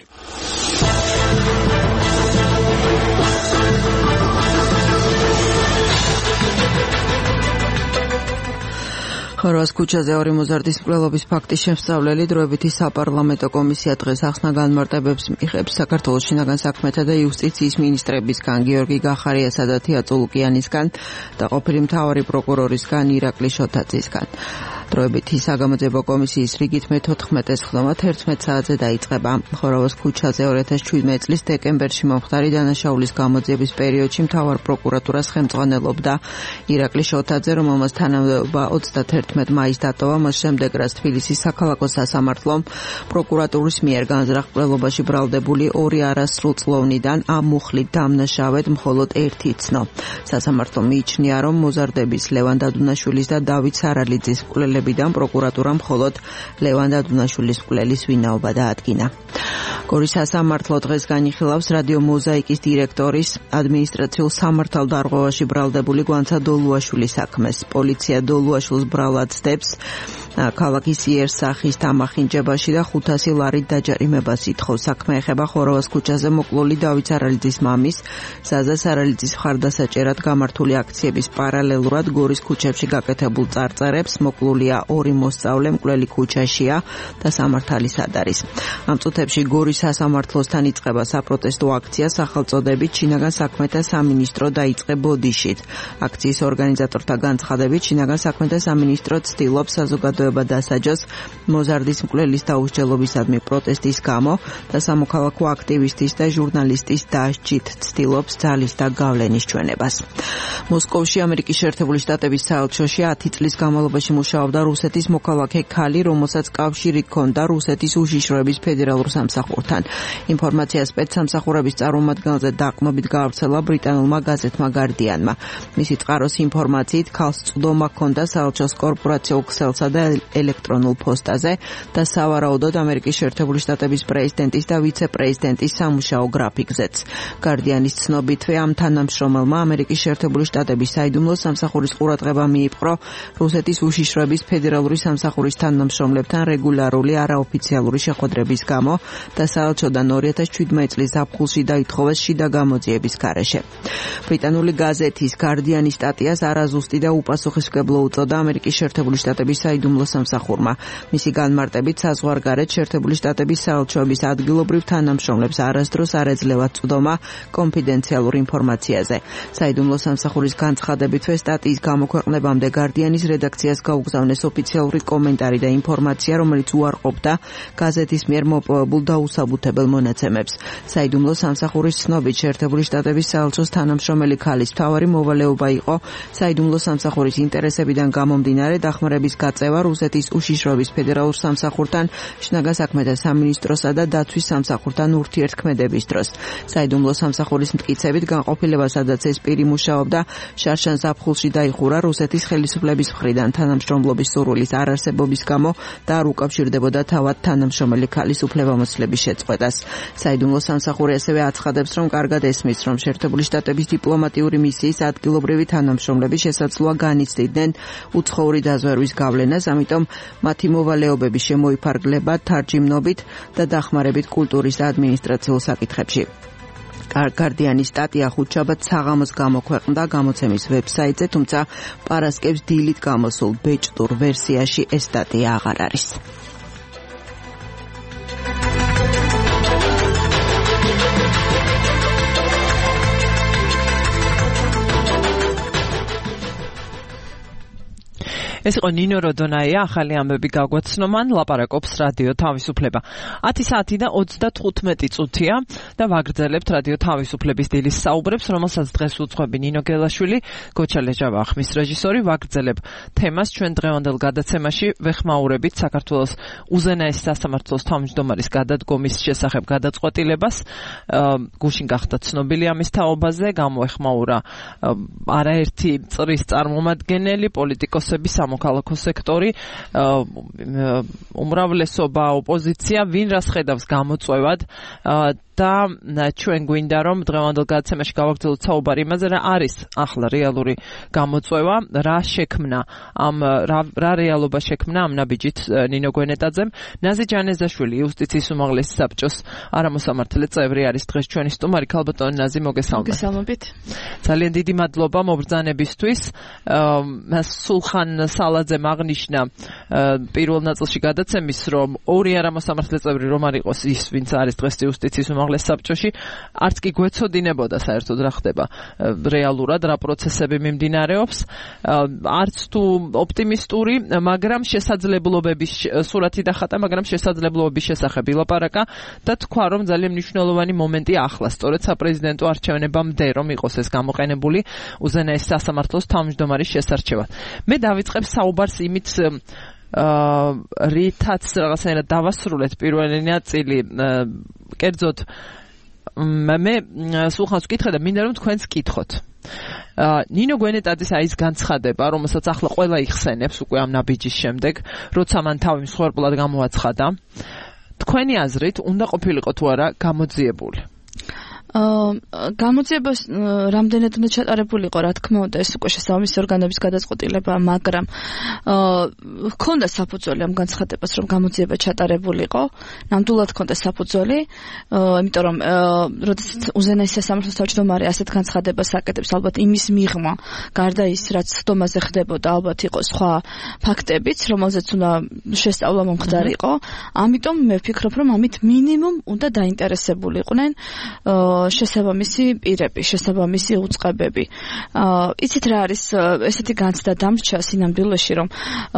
ხარვას ქუჩაზე ორი მოზარდის მკვლელობის ფაქტის შემსწავლელი დროებითი საპარლამენტო კომისია დღეს ახსნა განმარტებებს მიიღებს საქართველოს შინაგან საქმეთა და იუსტიციის მინისტრებისგან გიორგი გახარიასა და თეატრო ლუკიანისგან და ყოფილი მთავარი პროკურორისგან ირაკლი შოთაძისგან. დროებითი საგამოძიებო კომისიის რიგით მე-14 ხდომა 11 საათზე დაიწყება. ხარვას ქუჩაზე 2017 წლის დეკემბერში მომხდარი დანაშაულის გამოძიების პერიოდში მთავარ პროკურატურას ხელმძღვანელობდა ირაკლი შოთაძე, რომელმაც თანამდებობა 31 მაისს დატოვა, მას შემდეგ რაც თბილისის საქალაქო სასამართლომ პროკურატურის მიერ განზრახ მკვლელობაში ბრალდებული ორი არასრულწლოვნიდან ამ მუხლით დამნაშავედ მხოლოდ ერთი ცნო. სასამართლო მიიჩნია, რომ მოზარდების ლევან დადუნაშვილის და დავით სარალიძის მკვლელებიდან პროკურატურამ მხოლოდ ლევან დადუნაშვილის მკვლელის ვინაობა დაადგინა. გორის სასამართლო დღეს განიხილავს რადიო მოზაიკის დირექტორის ადმინისტრაციულ სამართალდარღვევაში ბრალდებული გვანცა დოლუაშვილის საქმეს. პოლიცია დოლუაშვილს ბრალად ცდებს ქალაქის იერსახის დამახინჯებაში და 500 ლარით დაჯარიმებას ითხოვს. საქმე ეხება ხოროვას ქუჩაზე მოკლული დავით სარალიძის მამის ზაზა სარალიძის მხარდასაჭერად გამართული აქციების პარალელურად გორის ქუჩებში გაკეთებულ წარწერებს. მოკლულია ორი მოსწავლე, მკვლელი ქუჩაშია და სამართალის ადარის. ამ წუთებში გორის სასამართლოსთან იწყება საპროტესტო აქცია სახელწოდებით შინაგან საქმეთა სამინისტრო დაიწყე ბოდიშით. აქციის ორგანიზატორთა განცხადებით შინაგან საქმეთა სამინისტრო ცდილობს საზოგადოება დასაჯოს მოზარდის მკვლელის დაუსჯელობისადმი პროტესტის გამო და სამოქალაქო აქტივისტის და ჟურნალისტის დასჯით ცდილობს ძალის და გავლენის ჩვენებას. მოსკოვში ამერიკის შეერთებული შტატების საელჩოში 10 წლის განმავლობაში მუშაობდა რუსეთის მოქალაქე ქალი, რომელსაც კავშირი ჰქონდა რუსეთის უშიშროების ფედერალურ სამსახურთან. ინფორმაცია სპეცსამსახურების წარმომადგენელზე დაყნობით გაავრცელა ბრიტანულმა გაზეთმა Guardian-მა. მისი წყაროს ინფორმაციით ქალს წვდომა ჰქონდა საელჩოს კორპორაციულ ქსელსა და ელექტრონულ პოსტაზე და სავარაუდოდ ამერიკის შეერთებული შტატების პრეზიდენტის და ვიცე-პრეზიდენტის სამუშაო გრაფიკზეც. Guardian-ის ცნობითვე ამ თანამშრომელმა ამერიკის შეერთებული შტატების საიდუმლო სამსახურის ყურადღება მიიპყრო რუსეთის უშიშროების ფედერალური სამსახურის თანამშრომლებთან რეგულარული არაოფიციალური შეხვედრების გამო და საელჩოდან 2017 წლის ზაფხულში დაითხოვეს შიდა გამოძიების გარეშე. ბრიტანული გაზეთის Guardian-ის სტატიას არაზუსტი და უპასუხისმგებლო უწოდა ამერიკის შეერთებული შტატების საიდუმლო საიდუმლო სამსახურმა. მისი განმარტებით საზღვარგარეთ შეერთებული შტატების საელჩოების ადგილობრივ თანამშრომლებს არასდროს არ ეძლევათ წვდომა კონფიდენციალურ ინფორმაციაზე. საიდუმლო სამსახურის განცხადებითვე სტატიის გამოქვეყნებამდე Guardian-ის რედაქციას გაუგზავნეს ოფიციალური კომენტარი და ინფორმაცია, რომელიც უარყოფდა გაზეთის მიერ მოპოვებულ და უსაბუთებელ მონაცემებს. საიდუმლო სამსახურის ცნობით შეერთებული შტატების საელჩოს თანამშრომელი ქალის მთავარი მოვალეობა იყო საიდუმლო სამსახურის ინტერესებიდან გამომდინარე დახმარების გაწევა რუსეთის უშიშროების ფედერალურ სამსახურთან, შინაგან საქმეთა სამინისტროსა და დაცვის სამსახურთან ურთიერთქმედების დროს. საიდუმლო სამსახურის მტკიცებით განყოფილება, სადაც ეს პირი მუშაობდა, შარშან ზაფხულში დაიხურა რუსეთის ხელისუფლების მხრიდან თანამშრომლობის სურვილის არარსებობის გამო და არ უკავშირდებოდა თავად თანამშრომელი ქალის უფლებამოსილების შეწყვეტას. საიდუმლო სამსახური ასევე აცხადებს, რომ კარგად ესმის, რომ შეერთებული შტატების დიპლომატიური მისიის ადგილობრივი თანამშრომლები შესაძლოა განიცდიდნენ უცხოური დაზვერვის გავლენას, ამიტომ მათი მოვალეობები შემოიფარგლება თარჯიმნობით და დახმარებით კულტურის და ადმინისტრაციულ საკითხებში. Guardian-ის სტატია ხუთშაბათ საღამოს გამოქვეყნდა გამოცემის ვებსაიტზე, თუმცა პარასკევს დილით გამოსულ ბეჭდურ ვერსიაში ეს სტატია აღარ არის. ეს იყო ნინო როდონაია, ახალი ამბები გაგვაცნომან, ლაპარაკობს რადიო თავისუფლება. 10 საათი და 35 წუთია და ვაგრძელებთ რადიო თავისუფლების დილის საუბრებს, რომელსაც დღეს უძღვები ნინო გელაშვილი, გოჩა ლეჯავა ხმის რეჟისორი. ვაგრძელებ თემას ჩვენ დღევანდელ გადაცემაში ვეხმაურებით საქართველოს უზენაეს სასამართლოს თავმჯდომარის გადადგომის შესახებ გადაწყვეტილებას. გუშინ გახდა ცნობილი ამის თაობაზე, გამოეხმაურა არაერთი წრის წარმომადგენელი, პოლიტიკოსები, მოქალაქო სექტორი, უმრავლესობა ოპოზიცია, ვინ რას ხედავს გამოწვევად და ჩვენ გვინდა რომ დღევანდელ გადაცემაში გავაგრძელოთ საუბარი იმაზე, რა არის ახლა რეალური გამოწვევა, რა შექმნა რა რეალობა შექმნა ამ ნაბიჯით ნინო გვენეტაძემ. ნაზი ჯანეზაშვილი, იუსტიციის უმაღლესი საბჭოს არამოსამართლე წევრი არის დღეს ჩვენი სტუმარი. ქალბატონი ნაზი, მოგესალმებით. ძალიან დიდი მადლობა მობრძანებისთვის. სულხან სალაძემ აღნიშნა პირველ ნაწილში გადაცემის, რომ ორი არამოსამართლე წევრი რომ არ იყოს ის, ვინც არის დღეს იუსტიციის უმაღლეს საბჭოში, არც კი გვეცოდინებოდა საერთოდ რა ხდება რეალურად, რა პროცესები მიმდინარეობს, არც თუ ოპტიმისტური, მაგრამ შესაძლებლობების სურათი დახატა, მაგრამ შესაძლებლობების შესახებ ილაპარაკა და თქვა, რომ ძალიან მნიშვნელოვანი მომენტია ახლა, სწორედ საპრეზიდენტო არჩევნებამდე რომ იყოს ეს გამოყენებული უზენაეს სასამართლოს თავმჯდომარის შესარჩევად. მე დავიწყებ საუბარს იმით, რითაც რაღაცნაირად დავასრულეთ პირველი ნაწილი, კერძოდ მე სულხანს ვკითხე და მინდა რომ თქვენც კითხოთ. ნინო გვენეტაძის ის განცხადება, რომელსაც ახლა ყველა იხსენებს უკვე ამ ნაბიჯის შემდეგ, როცა მან თავი მსხვერპლად გამოაცხადა, თქვენი აზრით უნდა ყოფილიყო თუ არა გამოძიებული? გამოძიებას რამდენადმე ჩატარებულიყო, რა თქმა უნდა, ეს უკვე შესაბამისი ორგანოების გადაწყვეტილება, მაგრამ ჰქონდა საფუძველი ამ განცხადებას, რომ გამოძიება ჩატარებულიყო, ნამდვილად ჰქონდა საფუძველი, იმიტომ რომ როდესაც უზენაეს სასამართლოს თავმჯდომარე ასეთ განცხადებას აკეთებს, ალბათ იმის მიღმა, გარდა ის, რაც ხდომაზე ხდებოდა, ალბათ იყო სხვა ფაქტებიც, რომელზეც უნდა შესწავლა მომხდარიყო, ამიტომ მე ვფიქრობ, რომ ამით მინიმუმ უნდა დაინტერესებულიყვნენ შესაბამისი პირები, შესაბამისი უწყებები. იცით რა არის ესეთი განცდა დამრჩა სინამდვილეში, რომ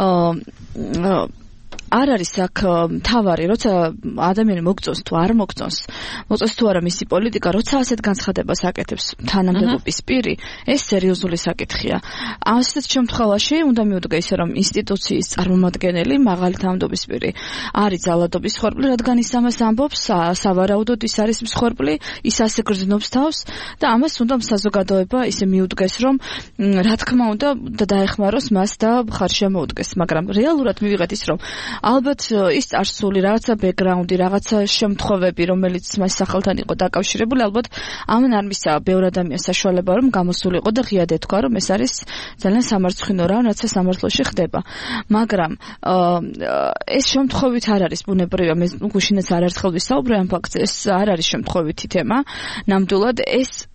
არ არის აქ თავარი, როცა ადამიანი მოგწონს თუ არ მოგწონს, მოწონს თუ არა მისი პოლიტიკა, როცა ასეთ განცხადებას აკეთებს თანამდებობის პირი, ეს სერიოზული საკითხია. ასეთ შემთხვევაში უნდა მიუდგა ისე, რომ ინსტიტუციის წარმომადგენელი, მაღალი თანამდებობის პირი არის ძალადობის მსხვერპლი, რადგან ის ამას ამბობს, სავარაუდოდ ის არის მსხვერპლი, ის ასე გრძნობს თავს და ამას უნდა საზოგადოება ისე მიუდგეს, რომ რა თქმა უნდა დაეხმაროს მას და ხარ შემოუდგეს, მაგრამ რეალურად მივიღეთ ის, რომ ალბათ ის წარსული რაღაცა ბექგრაუნდი, რაღაცა შემთხვევები, რომელიც მას სახელთან იყო დაკავშირებული, ალბათ ამან არ მისცა ბევრ ადამიანს საშუალება, რომ გამოსულიყო და ღიად ეთქვა, რომ ეს არის ძალიან სამარცხვინო რამ, რაც სამართლოში ხდება. მაგრამ ეს შემთხვევით არ არის ბუნებრივია, მე გუშინაც არაერთხელ ვისაუბრე ამ ფაქტზე, ეს არ არის შემთხვევითი თემა. ნამდვილად ეს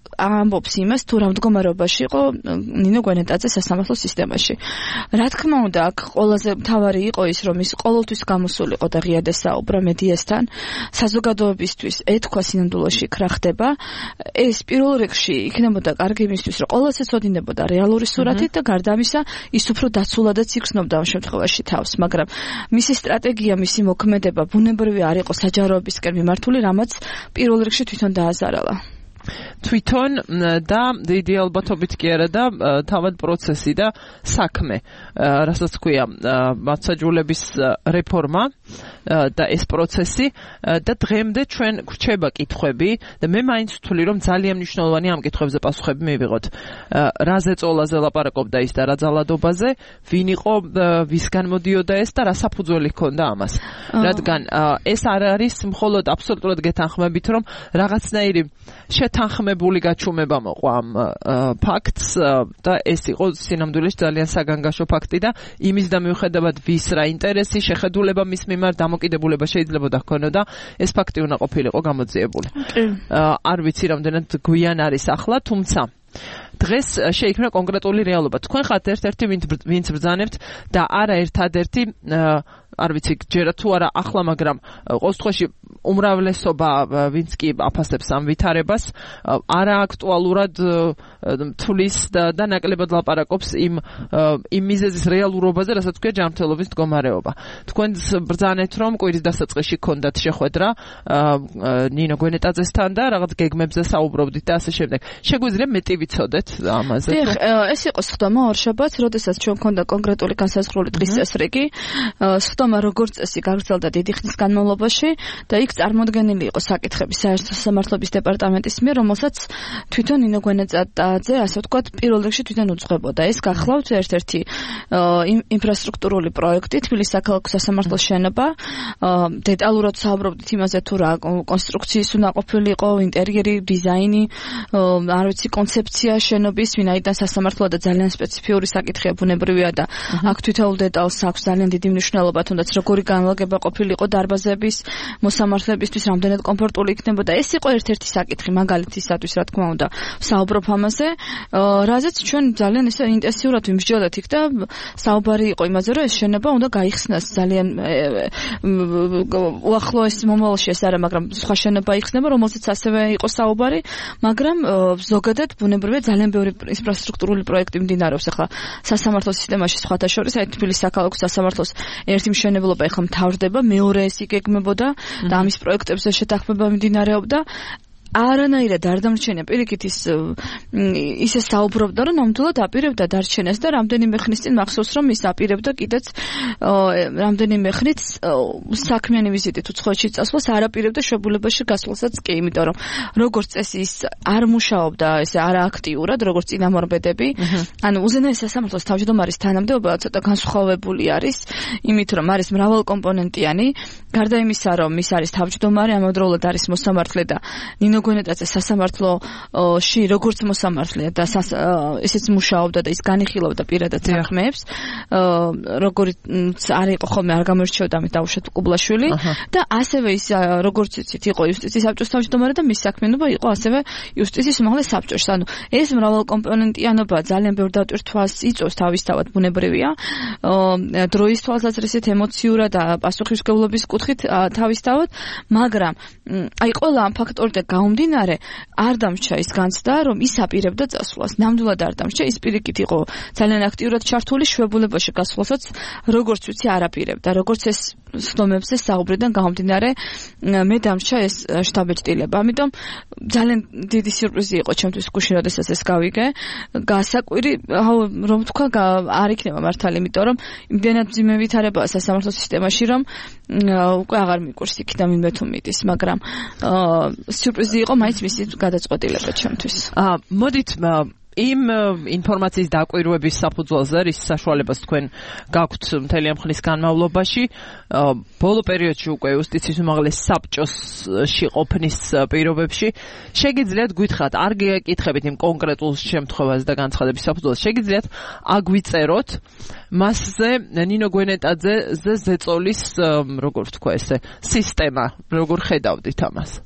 ამბობს იმას, თუ რა მდგომარეობაში იყო ნინო გვენეტაძე სასამართლო სისტემაში. Რა თქმა უნდა, აქ ყველაზე მთავარი იყო ის, რომ ის ყოველთვის გამოსულიყო და ღიად ესაუბრა მედიასთან, საზოგადოებისთვის ეთქვა სინამდვილეში ქრახდება. ეს პირველ რიგში იქნებოდა კარგი იმისთვის, რომ ყოველას ეცოდინებოდა რეალური სურათით და გარდა ამისა, ის უფრო დაცულადაც იგრძნობდა ამ შემთხვევაში თავს, მაგრამ მისი სტრატეგია, მისი მოქმედება ბუნებრივი არ იყო საჯაროებისკენ მიმართული, რამაც პირველ რიგში თვითონ დააზარალა. თვითონ და დიდი ალბათობით კი არა და თავად პროცესი და საქმე, რასაც ქვია მართლმსაჯულების რეფორმა და ეს პროცესი და დღემდე ჩვენ გვრჩება კითხვები და მე მაინც ვთვლი, რომ ძალიან მნიშვნელოვანი ამ კითხვებზე პასუხები მივიღოთ. რა ზეწოლაზე ლაპარაკობდა ის და რა ძალადობაზე, ვინ იყო, ვისგან მოდიოდა ეს და რა საფუძველი ჰქონდა ამას. რადგან ეს არ არის მხოლოდ აბსოლუტურად გეთანხმებით, რომ რაღაცნაირი თანხმებული გაჩუმება მოყვა ამ ფაქტს და ეს იყო სინამდვილეში ძალიან საგანგაშო ფაქტი და იმის და მიუხედავად ვის რა ინტერესი, შეხედულება მის მიმართ, დამოკიდებულება შეიძლება დაქონოდა, ეს ფაქტი უნდა ყოფილიყო გამოძიებული. არ ვიცი რამდენად გვიან არის ახლა, თუმცა დღეს შეიქმნა კონკრეტული რეალობა. თქვენ ხართ ერთ-ერთი ვინც ბრძანებთ და არა ერთადერთი, არ ვიცი ჯერა თუ არა ახლა, მაგრამ ყოველ შემთხვევაში უმრავლესობა ვინც კი აფასებს ამ ვითარებას არა აქტუალურად თulis და ნაკლებად ლაპარაკობს იმ მიზეზის რეალურობაზე, რასაც ქვია ჯანმრთელობის მდგომარეობა. თქვენ ბრძანეთ, რომ კვირის დასაწყისში გქონდათ შეხვედრა ნინო გვენეტაძესთან და რაღაც გეგმებზე საუბრობდით და ასე შემდეგ. შეგვიძლია მეტი ვიცოდეთ ამაზე? ეს იყო სხდომა ორშაბათს, როდესაც ჩვენ გქონდა კონკრეტული განსაზღვრული დღის წესრიგი. სხდომა როგორც წესი გაგრძელდა დიდი ხნის განმავლობაში და იქ წარმოდგენილი იყო საკითხები საერთო სამართლობის დეპარტამენტის მიერ, რომელსაც თვითონ ნინო გვენეტაძე, ასე ვთქვათ, პირველ რიგში თვითონ უძღვებოდა. ეს გახლავთ ერთ-ერთი ინფრასტრუქტურული პროექტი, თბილისის საქალაქო სასამართლოს შენობა. დეტალურად საუბრობდით იმაზე, თუ რა კონსტრუქციის უნდა ყოფილიყო, ინტერიერი, დიზაინი, არ ვიცი, კონცეფცია შენობის, ვინაიდან სასამართლოა და ძალიან სპეციფიური საკითხია, ბუნებრივია და აქ თითოეულ დეტალს აქვს ძალიან დიდი მნიშვნელობა, თუნდაც როგორი განლაგება ყოფილიყო დარბაზების მოსამართლებისთვის, რამდენად კომფორტული იქნებოდა. ეს იყო ერთ-ერთი საკითხი მაგალითისათვის, რა თქმა უნდა, საუბრობ ამაზე, რაზეც ჩვენ ძალიან ისე ინტენსიურად ვიმსჯელდით იქ და საუბარი იყო იმაზე, რომ ეს შენობა უნდა გაიხსნას ძალიან უახლოეს მომავალში, ეს არა, მაგრამ სხვა შენობა იხსნება, რომელზეც ასევე იყო საუბარი, მაგრამ ზოგადად ბუნებრივია ძალიან ბევრი ინფრასტრუქტურული პროექტი მიმდინარეობს ახლა სასამართლო სისტემაში, სხვათა შორის აი თბილისის საქალაქო სასამართლოს ერთი მშენებლობა ახლა მთავრდება, მეორე ეს იგეგმებოდა და ამის პროექტებზე შეთანხმება მიმდინარეობდა. არანაირად არ დამრჩენია პირიქით ისე საუბრობდა, რომ ნამდვილად აპირებდა დარჩენას და რამდენიმე ხნის წინ მახსოვს, რომ ის აპირებდა კიდეც რამდენიმე ხნით საქმიანი ვიზიტით უცხოეთში წასვლას, არ აპირებდა შვებულებაში გასვლასაც კი, იმიტომ რომ როგორც წესი ის არ მუშაობდა ესე არააქტიურად, როგორც წინამორბედები. ანუ უზენაეს სასამართლოს თავმჯდომარის თანამდებობა ცოტა განსხვავებული არის, იმით რომ არის მრავალკომპონენტიანი, გარდა იმისა, რომ ის არის თავმჯდომარე, ამავდროულად არის მოსამართლე და ნინო გვენეტაძე სასამართლოში როგორც მოსამართლეა და ესეც მუშაობდა და ის განიხილავდა პირადად საქმეებს, როგორც არ იყო ხოლმე, არ გამოირჩეოდა ამით დაუშვათ კუბლაშვილი და ასევე ის როგორც იცით იყო იუსტიციის საბჭოს თავმჯდომარე და მის საქმიანობა იყო ასევე იუსტიციის უმაღლეს საბჭოში. ანუ ეს მრავალკომპონენტიანობა ძალიან ბევრ დატვირთვას იწვევს თავისთავად, ბუნებრივია, დროის თვალსაზრისით, ემოციურად და პასუხისმგებლობის კუთხით თავისთავად, მაგრამ აი ყველა ამ ფაქტორიდან გამომდინარე არ დამრჩა ის განცდა, რომ ის აპირებდა წასვლას. ნამდვილად არ დამრჩა, ის პირიქით იყო ძალიან აქტიურად ჩართული შვებულებაში გასვლასაც, როგორც ვიცი არ აპირებდა, როგორც ეს სხდომებზე საუბრიდან გამომდინარე მე დამრჩა ეს შტაბეჭდილება. ამიტომ ძალიან დიდი სიურპრიზი იყო ჩემთვის გუშინ, როდესაც ეს გავიგე. გასაკვირი, რომ თქვა არ იქნება მართალი, იმიტომ რომ იმდენად მძიმე ვითარებაა სასამართლო სისტემაში, რომ უკვე აღარ მიკვირს იქიდან ვინმე თუ მიდის, მაგრამ სიურპრიზი იყო მაინც მისი გადაწყვეტილება ჩემთვის. მოდით იმ ინფორმაციის დაკვირვების საფუძველზე, რის საშუალებას თქვენ გაქვთ მთელი ამ ხნის განმავლობაში, ბოლო პერიოდში უკვე იუსტიციის უმაღლეს საბჭოსში ყოფნის პირობებში, შეგიძლიათ გითხრათ, არ გეკითხებით იმ კონკრეტულ შემთხვევას და განცხადების საფუძველზე, შეგიძლიათ აგვიწეროთ მასზე ნინო გვენეტაძეზე ზეწოლის, როგორ ვთქვა ესე, სისტემა, როგორ ხედავდით ამას?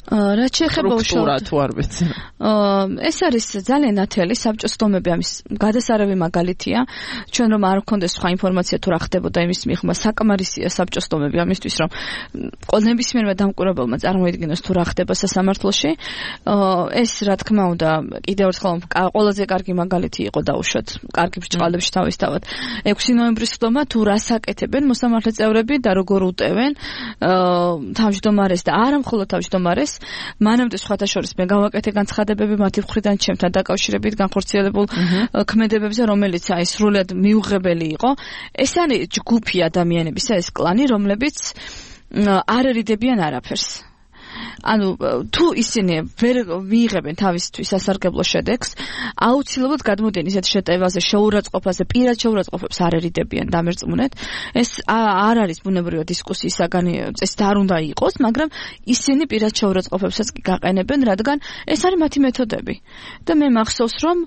რაც შეეხება უშუალოდ თუ არ ვიცი. ეს არის ძალიან ნათელი საბჭოს დომები ამის გადასარევი მაგალითია. ჩვენ რომ არ გქონდეს სხვა ინფორმაცია თუ რა ხდებოდა იმის მიღმა საკმარისია საბჭოს დომები ამისთვის რომ ნებისმიერმა დამკვირვებელმა წარმოიდგინოს თუ რა ხდება სასამართლოში. ეს რა თქმა უნდა კიდევ ერთხელ ყველაზე კარგი მაგალითი იყო დაუშვათ კარგი ბრჭყალებში თავისთავად 6 ნოემბრის ხდომა თუ რას აკეთებენ მოსამართლე წევრები და როგორ უტევენ თავმჯდომარეს და არა მხოლოდ თავმჯდომარეს მანამდე სხვათა შორის მე გავაკეთე განცხადებები მათი მხრიდან ჩემთან დაკავშირებით განხორციელებულ ქმედებებზე რომელიც აი სრულად მიუღებელი იყო ეს არის ჯგუფი ადამიანებისა ეს კლანი რომლებიც არ ერიდებიან არაფერს ანუ თუ ისინი ვერ მიიღებენ თავისთვის სასარგებლო შედეგს აუცილებლად გადმოდიან ისეთ შეტევაზე შეურაცხყოფაზე პირად შეურაცხყოფებს არ ერიდებიან დამერწმუნეთ ეს არ არის ბუნებრივი დისკუსიის საგანი წესი არ უნდა იყოს მაგრამ ისინი პირად შეურაცხყოფებსაც კი გაყენებენ რადგან ეს არის მათი მეთოდები და მე მახსოვს რომ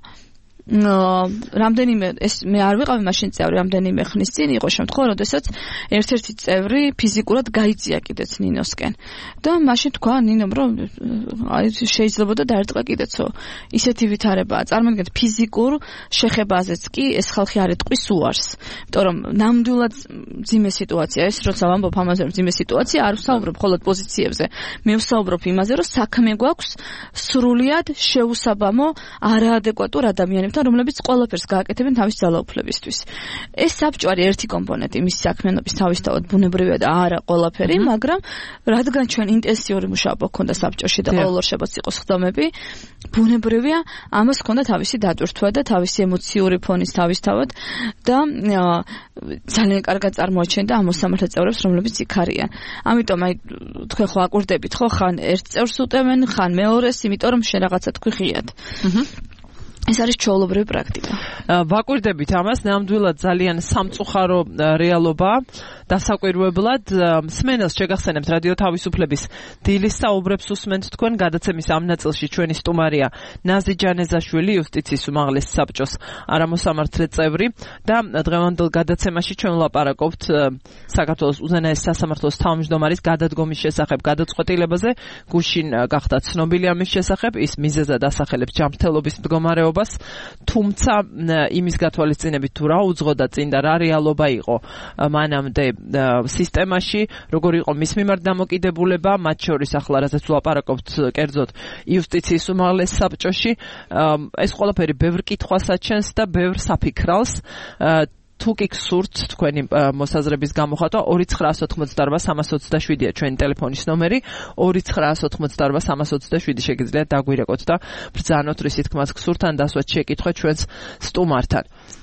რამდენიმე ეს მე არ ვიყავი მაშინ წევრი რამდენიმე ხნის წინ იყო შემთხვევა როდესაც ერთ-ერთი წევრი ფიზიკურად გაიწია კიდეც ნინოსკენ და მაშინ თქვა ნინომ რომ აი შეიძლება და დაერტყა კიდეცო ისეთი ვითარებაა წარმოიდგინეთ ფიზიკურ შეხებაზეც კი ეს ხალხი არ ეტყვის უარს იმიტომ რომ ნამდვილად ძიმე სიტუაცია ეს როცა ვამბობ ამაზე რომ ძიმე სიტუაცია არ ვსაუბრობ მხოლოდ პოზიციებზე მე ვსაუბრობ იმაზე რომ საქმე გვაქვს სრულიად შეუსაბამო არაადეკვატურ ადამიანებთან რომლებიც ყველაფერს გააკეთებენ თავის ძალაუფლებისთვის. ეს საბჭო არის ერთი კომპონენტი მის საქმიანობის თავისთავად ბუნებრივია და არა ყველაფერი, მაგრამ რადგან ჩვენ ინტენსიური მუშაობა გქონდა საბჭოში და ყოველ ორ შაბათს იყო ხდომები, ბუნებრივია ამას ჰქონდა თავისი დატვირთვა და თავისი ემოციური ფონის თავისთავად და ძალიან კარგად წარმოაჩენდა ამ მოსამართლე წევრებს, რომლებიც იქ არიან. ამიტომ აი თქვენ ხო აკვირდებით ხო ხან ერთ წევრს უტევენ, ხან მეორეს, იმიტომ რომ შენ რაღაცა თქვი ღიად. ეს არის ჩვეულებრივი პრაქტიკა. ვაკვირდებით ამას, ნამდვილად ძალიან სამწუხარო რეალობა დასაკვირვებლად მსმენელს შეგახსენებთ რადიო თავისუფლების დილის საუბრებს უსმენთ თქვენ გადაცემის ამ ნაწილში ჩვენი სტუმარია ნაზი ჯანეზაშვილი იუსტიციის უმაღლეს საბჭოს არამოსამართლე წევრი და დღევანდელ გადაცემაში ჩვენ ვლაპარაკობთ საქართველოს უზენაეს სასამართლოს თავმჯდომარის გადადგომის შესახებ გადაწყვეტილებაზე გუშინ გახდა ცნობილი ამის შესახებ ის მიზეზად ასახელებს ჯანმრთელობის მდგომარეობას თუმცა იმის გათვალისწინებით თუ რა უძღოდა წინ და რა რეალობა იყო მანამდე სისტემაში, როგორ იყო მის მიმართ დამოკიდებულება, მათ შორის ახლა რასაც ვლაპარაკობთ კერძოდ იუსტიციის უმაღლეს საბჭოში, ეს ყველაფერი ბევრ კითხვას აჩენს და ბევრ საფიქრალს. თუ კი გსურთ თქვენი მოსაზრების გამოხატვა 2988327-ია ჩვენი ტელეფონის ნომერი 2988327 შეგიძლიათ დაგვირეკოთ და ბრძანოთ რისი თქმაც გსურთ ან დასვათ შეკითხვა ჩვენს სტუმართან.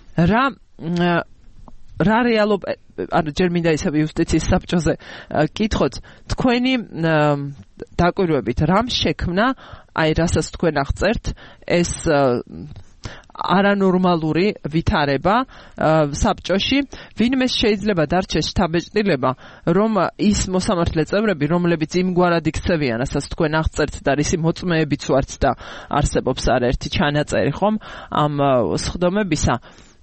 რა რეალობა ანუ ჯერ მინდა ისევ იუსტიციის საბჭოზე კითხოთ თქვენი დაკვირვებით რამ შექმნა აი რასაც თქვენ აღწერთ ეს არანორმალური ვითარება საბჭოში ვინმე შეიძლება დარჩეს შთაბეჭდილება რომ ის მოსამართლე წევრები რომლებიც იმგვარად იქცევიან რასაც თქვენ აღწერთ და რისი მოწმეებიც ვართ და არსებობს არაერთი ჩანაწერი ხომ ამ სხდომებისა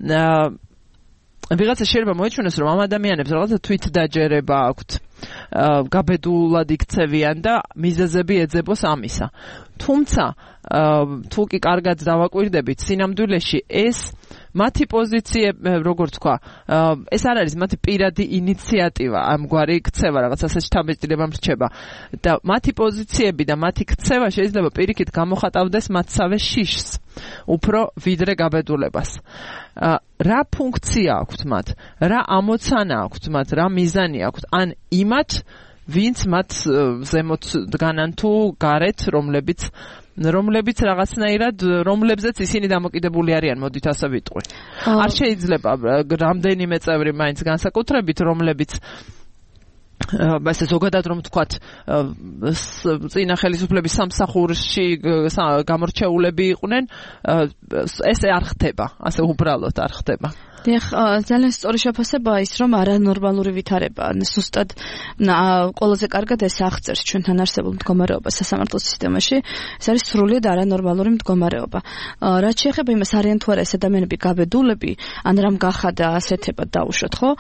ვიღაცა შეიძლება მოეჩვენოს რომ ამ ადამიანებს რაღაცა თვითდაჯერება აქვთ გაბედულად იქცევიან და მიზეზები ეძებოს ამისა თუმცა თუ კი კარგად დავაკვირდებით სინამდვილეში ეს მათი პოზიცია როგორ თქვა ეს არ არის მათი პირადი ინიციატივა ამგვარი ქცევა რაღაცასაც შთაბეჭდილება მრჩება და მათი პოზიციები და მათი ქცევა შეიძლება პირიქით გამოხატავდეს მათსავე შიშს უფრო ვიდრე გაბედულებას რა ფუნქცია აქვთ მათ რა ამოცანა აქვთ მათ რა მიზანი აქვთ ან იმათ ვინც მათ ზემოთ დგანან თუ გარეთ რომლებიც რაღაცნაირად რომლებზეც ისინი დამოკიდებული არიან მოდით ასე ვიტყვი არ შეიძლება რამდენიმე წევრი მაინც განსაკუთრებით რომლებიც ესე ზოგადად რომ თქვათ წინა ხელისუფლების სამსახურში გამორჩეულები იყვნენ ესე არ ხდება ასე უბრალოდ არ ხდება დიახ, ძალიან სწორი შეფასებაა ის, რომ არანორმალური ვითარებაა. ზუსტად ყველაზე კარგად ეს აღწერს ჩვენთან არსებულ მდგომარეობას სასამართლო სისტემაში. ეს არის სრულიად არანორმალური მდგომარეობა. რაც შეეხება იმას, არიან თუ არა ეს ადამიანები გაბედულები, ან რამ გახადა ასეთებად დაუშვათ, ხო?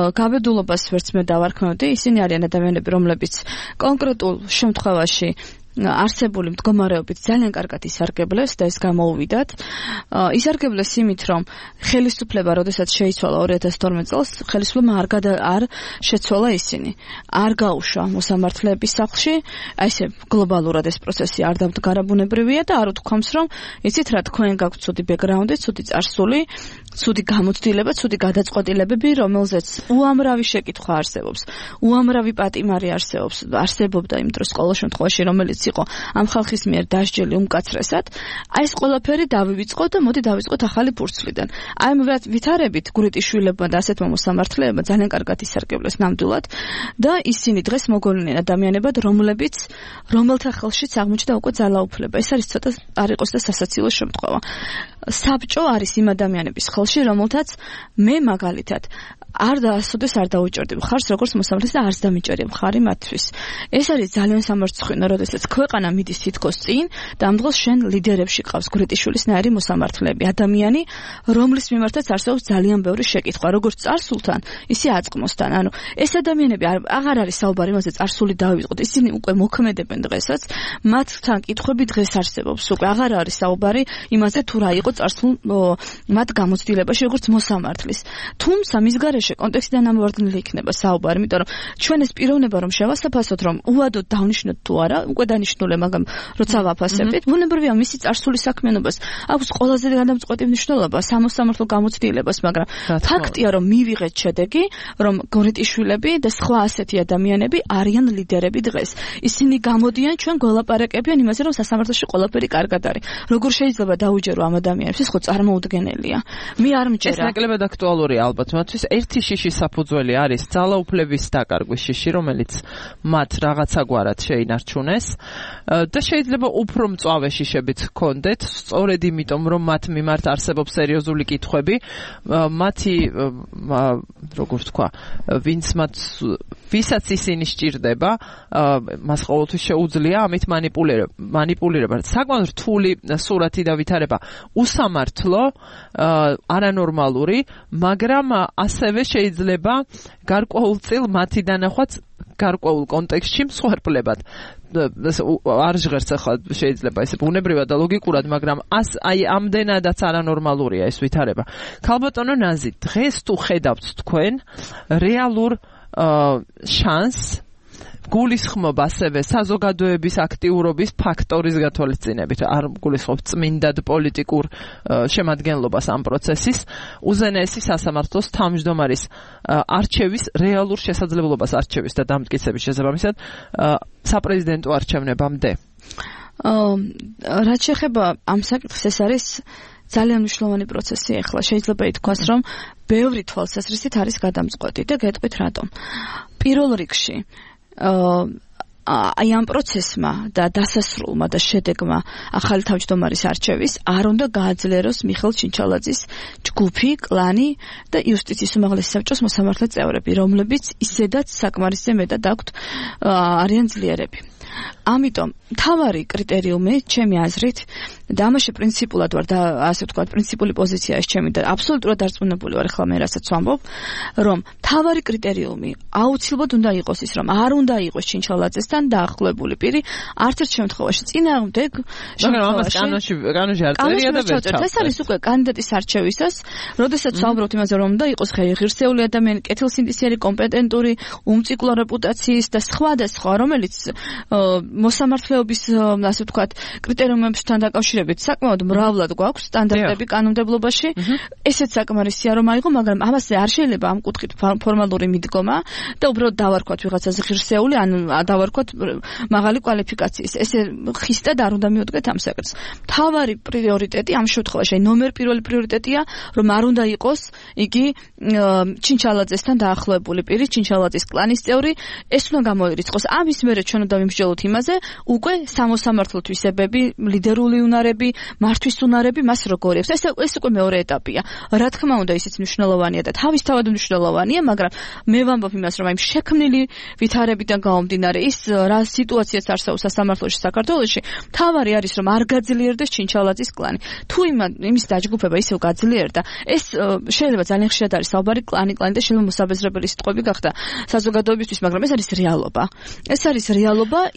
გაბედულობას ვერც მე დავარქმევდი, ისინი არიან ადამიანები, რომლებიც კონკრეტულ შემთხვევაში არსებული მდგომარეობით ძალიან კარგად ისარგებლეს და ეს გამოუვიდათ. ისარგებლეს იმით, რომ ხელისუფლება, როდესაც შეიცვალა 2012 წელს, ხელისუფლება არ შეცვალა ისინი. არ გაუშვა მოსამართლეების სახლში, ესე გლობალურად ეს პროცესი არ დამდგარებუნებრივია და არ უთქვამს, რომ იცით რა, თქვენ გაქვთ ცუდი ბექგრაუნდი, ცუდი წარსული, ცუდი გამოცდილება, ცუდი გადაწყვეტილებები, რომელზეც უამრავი შეკითხვა არსებობს, უამრავი პატიმარი არსებობდა იმ დროს ყოველ შემთხვევაში, რომელიც იყო ამ ხალხის მიერ დასჯელი უმკაცრესად. აი ეს ყველაფერი დავივიწყოთ და მოდი დავიწყოთ ახალი ფურცლიდან. აი ამ ვითარებით გურიტიშვილებმა და ასეთმა მოსამართლეებმა ძალიან კარგად ისარგებლეს ნამდვილად და ისინი დღეს მოგონილენ ადამიანებად, რომელთა ხელშიც აღმოჩნდა უკვე ძალაუფლება. ეს არის ცოტა არ იყოს და სასაცილო შემთხვევა. საბჭო არის იმ ადამიანების ხელში, რომელთაც მე მაგალითად ასოდეს არ დაუჭერდი მხარს როგორც მოსამართლეს და არც დამიჭერია მხარი მათთვის. ეს არის ძალიან სამარცხვინო, როდესაც ქვეყანა მიდის თითქოს წინ და ამ დროს შენ ლიდერებში ყავს გურიტიშვილისნაირი მოსამართლეები, ადამიანი, რომლის მიმართაც არსებობს ძალიან ბევრი შეკითხვა, როგორც წარსულთან, ისე აწყმოსთან. ანუ ეს ადამიანები აღარ არის საუბარი იმაზე წარსული დავიწყოთ, ისინი უკვე მოქმედებენ დღესაც, მათთან კითხვები დღეს არსებობს, უკვე აღარ არის საუბარი იმაზე თუ რა იყო წარსულ მათ გამოცდილებაში როგორც მოსამართლის. თუმცა მის გარეშე კონტექსტიდან ამოვარდნილი იქნება საუბარი, იმიტომ რომ ჩვენ ეს პიროვნება რომ შევასაფასოთ, რომ უვადოდ დავნიშნოთ თუ არა, უკვე დანიშნულია, მაგრამ როცა ვაფასებთ, ბუნებრივია მისი წარსული საქმიანობას აქვს ყველაზე გადამწყვეტი მნიშვნელობა სამოსამართლო გამოცდილებას, მაგრამ ფაქტია, რომ მივიღეთ შედეგი, რომ გურიტიშვილები და სხვა ასეთი ადამიანები არიან ლიდერები დღეს. ისინი გამოდიან ჩვენ გველაპარაკებიან იმაზე, რომ სასამართლოში ყველაფერი კარგად არის. როგორ შეიძლება დაუჯერო ამ ადამიანებს, ეს ხო წარმოუდგენელია. მე არ მჯერა. ეს ნაკლებად აქტუალურია ალბათ მათთვის. ერთი შიშის საფუძველი არის ძალაუფლების დაკარგვის შიში, რომელიც მათ რაღაცაგვარად შეინარჩუნეს და შეიძლება უფრო მწვავე შიშებიც ჰქონდეთ, სწორედ იმიტომ, რომ მათ მიმართ არსებობს სერიოზული კითხვები, მათი როგორ ვთქვა, ვისაც ისინი სჭირდება, მას ყოველთვის შეუძლია ამით მანიპულირება. საკმაოდ რთული სურათი და ვითარება, უსამართლო, არანორმალური, მაგრამ ასევე შეიძლება გარკვეულწილ მათი დანახვაც გარკვეულ კონტექსტში მსხვერპლებად. არ ჟღერს ახლა შეიძლება ესე ბუნებრივად და ლოგიკურად, მაგრამ აი ამდენადაც არანორმალურია ეს ვითარება. ქალბატონო ნაზი, დღეს თუ ხედავთ თქვენ რეალურ შანსს გულისხმობ ასევე საზოგადოების აქტიურობის ფაქტორის გათვალისწინებით, არ გულისხმობ წმინდად პოლიტიკურ შემადგენლობას ამ პროცესის, უზენაესი სასამართლოს თავმჯდომარის არჩევის რეალურ შესაძლებლობას არჩევის და დამტკიცების შესაბამისად საპრეზიდენტო არჩევნებამდე. რაც შეეხება ამ საკითხს, ეს არის ძალიან მნიშვნელოვანი პროცესი ახლა. შეიძლება ითქვას, რომ ბევრი თვალსაზრისით არის გადამწყვეტი და გეტყვით რატომ. პირველ რიგში აი ამ პროცესმა და დასასრულმა და შედეგმა ახალი თავმჯდომარის არჩევის არ უნდა გააძლიეროს მიხეილ ჩინჩალაძის ჯგუფი, კლანი და იუსტიციის უმაღლესი საბჭოს მოსამართლე წევრები, რომლებიც ისედაც საკმარისზე მეტად აქვთ არიან ძლიერები. ამიტომ მთავარი კრიტერიუმი, ჩემი აზრით, და ამაში პრინციპულად ვარ და ასე ვთქვათ, პრინციპული პოზიცია ეს ჩემი და აბსოლუტურად დარწმუნებული ვარ ახლა მე რასაც ვამბობ, რომ მთავარი კრიტერიუმი აუცილებლად უნდა იყოს ის, რომ არ უნდა იყოს ჩინჩალაძესთან დაახლოებული პირი, არც ერთ შემთხვევაში წინააღმდეგ შემთხვევაში. კანონში არ წერია და ვერ ჩავწერთ. ეს არის უკვე კანდიდატის არჩევისას, როდესაც ვამბობთ იმაზე, რომ უნდა იყოს ღირსეული ადამიანი, კეთილსინდისიერი, კომპეტენტური, უმწიკლო რეპუტაციის და სხვა, რომელიც მოსამართლეობის, ასე ვთქვათ, კრიტერიუმებთან დაკავშირებით საკმაოდ მრავლად გვაქვს სტანდარტები კანონმდებლობაში. ესეც საკმარისია რომ აიღო, მაგრამ ამაზე არ შეიძლება ამ კუთხით ფორმალური მიდგომა და უბრალოდ დავარქვათ ვიღაცას ღირსეული, ან დავარქვათ მაღალი კვალიფიკაციის. ესე ხისტად არ უნდა მიუდგეთ ამ საკითხს. მთავარი პრიორიტეტი ამ შემთხვევაში, ნომერ პირველი პრიორიტეტია, რომ არ უნდა იყოს იგი ჩინჩალაძესთან დაახლოებული პირი, ჩინჩალაძის კლანის წევრი, ეს უნდა გამოირიცხოს. ამის მერე ჩვენ უნდა ვიმსჯელოთ იმაზე, უკვე სამოსამართლო თვისებები, ლიდერული უნარები, მართვის უნარები მას როგორ აქვს. ეს უკვე მეორე ეტაპია. რა თქმა უნდა, ისიც მნიშვნელოვანია და თავისთავად მნიშვნელოვანია, მაგრამ მე ვამბობ იმას, რომ აი შექმნილი ვითარებიდან გამომდინარე ის რა სიტუაციაც არსებობს სასამართლოში საქართველოში, მთავარი არის რომ არ გაძლიერდეს ჩინჩალაძის კლანი. თუ იმის დაჯგუფება ისევ გაძლიერდა, ეს შეიძლება ძალიან ხშირად არის საუბარი კლანი და შეიძლება მოსაბეზრებელი სიტყვები გახდა საზოგადოებისთვის, მაგრამ ეს არის რეალობა. ეს არის რეალობა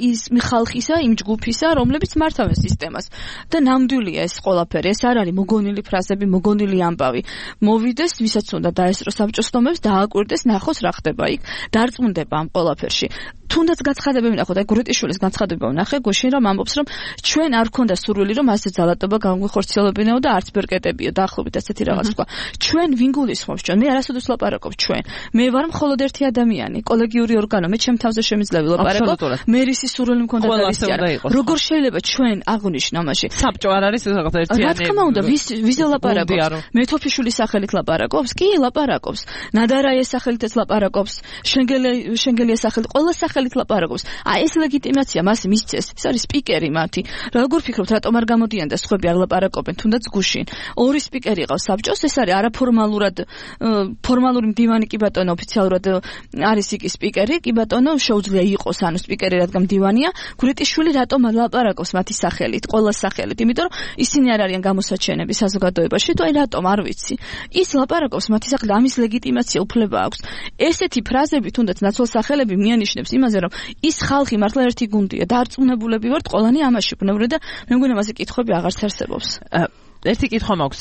ის ხალხისა, იმ ჯგუფისა, რომლებიც მართავენ სისტემას. და ნამდვილია ეს ყველაფერი, ეს არ არის მოგონილი ფრაზები, მოგონილი ამბავი. მოვიდეს, ვისაც უნდა დაესწრო საბჭოს ნომებს, დააკვირდეს, ნახოს რა ხდება იქ, დარწმუნდება ამ ყველაფერში. თუნდაც გაცხადებები ნახოთ, აი გურიტიშვილის განცხადება ვნახე, გუშინ რომ ამბობს, რომ ჩვენ არ გქონდა სურვილი, რომ ასე ძალადობა განვიხორციელებინეო და არც ბერკეტებიო, დაახლოებით ასეთი რაღაც თქვა. ჩვენ ვინ გულისხმობს ჩვენ? მე არასოდეს ლაპარაკობ ჩვენ. მე ვარ მხოლოდ ერთი ადამიანი, კოლეგიური ორგანო, მე ჩემ თავზე შემიძლია ვილაპარაკო. მე რისი სურვილი მქონდა დავისწიარო. როგორ შეიძლება ჩვენ აღვნიშნო ამაში? საბჭო არ არის რაღაც ერთიანი. რა თქმა უნდა, ვის ლაპარაკობს? მეთოფიშვილის სახელით ლაპარაკობს? კი, ლაპარაკობს. ნადარაიეს სახელითაც ლაპარაკობს. შენგელიას სახელით, ყველა სახელით ლაპარაკობს. აი ეს ლეგიტიმაცია მას მისცეს. ეს არის სპიკერი მათი. როგორ ფიქრობთ, რატომ არ გამოდიან და სხვები არ ლაპარაკობენ, თუნდაც გუშინ? ორი სპიკერი ყავს საბჭოს, ეს არის არაფორმალურად ფორმალური მდივანი კი ბატონო ოფიციალურად არის იგი სპიკერი, კი ბატონო შეუძლია იყოს ანუ სპიკერი რადგან მდივანია. გურიტიშვილი რატომ ლაპარაკობს მათი სახელით, ყველა სახელით? იმიტომ რომ ისინი არ არიან გამოსაჩენები საზოგადოებაში, თუ აი რატომ არ ვიცი. ის ლაპარაკობს მათი სახელით, ამის ლეგიტიმაცია უფლება აქვს. ესეთი ფრაზები თუნდაც ნაცვალსახელები მიანიშნებს იმაზე, რომ ის ხალხი მართლა ერთი გუნდია, დარწმუნებულები ვართ ყველანი ამაში ბუნებრივი და მე მგონი ამაზე კითხვები აღარც არსებობს. ერთი კითხვა მაქვს,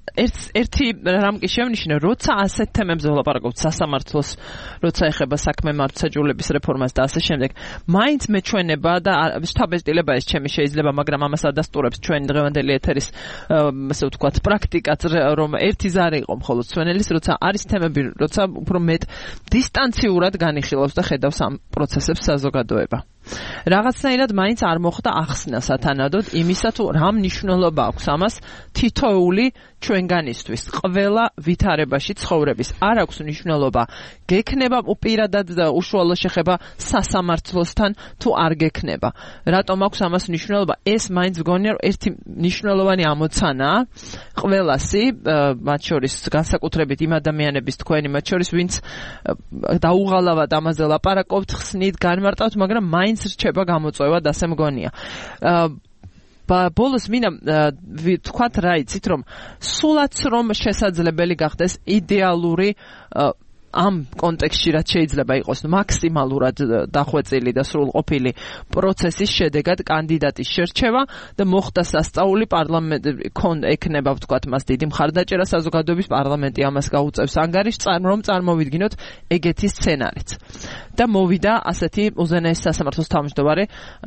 ერთი რამ კი შევნიშნე, როცა ასეთ თემებზე ვლაპარაკობთ სასამართლოს, როცა ეხება საქმე მართლმსაჯულების რეფორმას და ასე შემდეგ, მაინც მეჩვენება და შთაბეჭდილება ეს ჩემი შეიძლება, მაგრამ ამას ადასტურებს ჩვენი დღევანდელი ეთერის ასე ვთქვათ პრაქტიკაც, რომ ერთი ზარი იყო მხოლოდ სვენელის, როცა არის თემები, როცა უფრო მეტ დისტანციურად განიხილავს და ხედავს ამ პროცესებს საზოგადოება. რაღაცნაირად მაინც არ მოხდა ახსნა სათანადოდ იმისა, თუ რა მნიშვნელობა აქვს ამას თითოეული ჩვენგანისთვის, ყველა ვითარებაში ცხოვრების. არ აქვს მნიშვნელობა, გექნება უპირადად უშუალო შეხება სასამართლოსთან თუ არ გექნება. რატომ აქვს ამას მნიშვნელობა? ეს მაინც გონია, რომ ერთი მნიშვნელოვანი ამოცანაა ყველასი, მათ შორის განსაკუთრებით იმ ადამიანების თქვენი, მათ შორის ვინც დაუღალავად ამაზე ლაპარაკობთ, ხსნით, განმარტავთ, მაგრამ მაინც რჩება გამოწვევა და ასე მგონია. ბოლოს მინდა ვთქვათ რა იცით, რომ სულაც რომ შესაძლებელი გახდეს იდეალური ამ კონტექსტში რაც შეიძლება იყოს მაქსიმალურად დახვეწილი და სრულყოფილი პროცესის შედეგად კანდიდატის შერჩევა და მოხდა სასწაული პარლამენტ ექნება ვთქვათ მას დიდი მხარდაჭერა საზოგადოების პარლამენტი ამას გაუწევს ანგარიშს რომ წარმოვიდგინოთ ეგეთი სცენარიც და მოვიდა ასეთი უზენაეს სასამართლოს თავმჯდომარე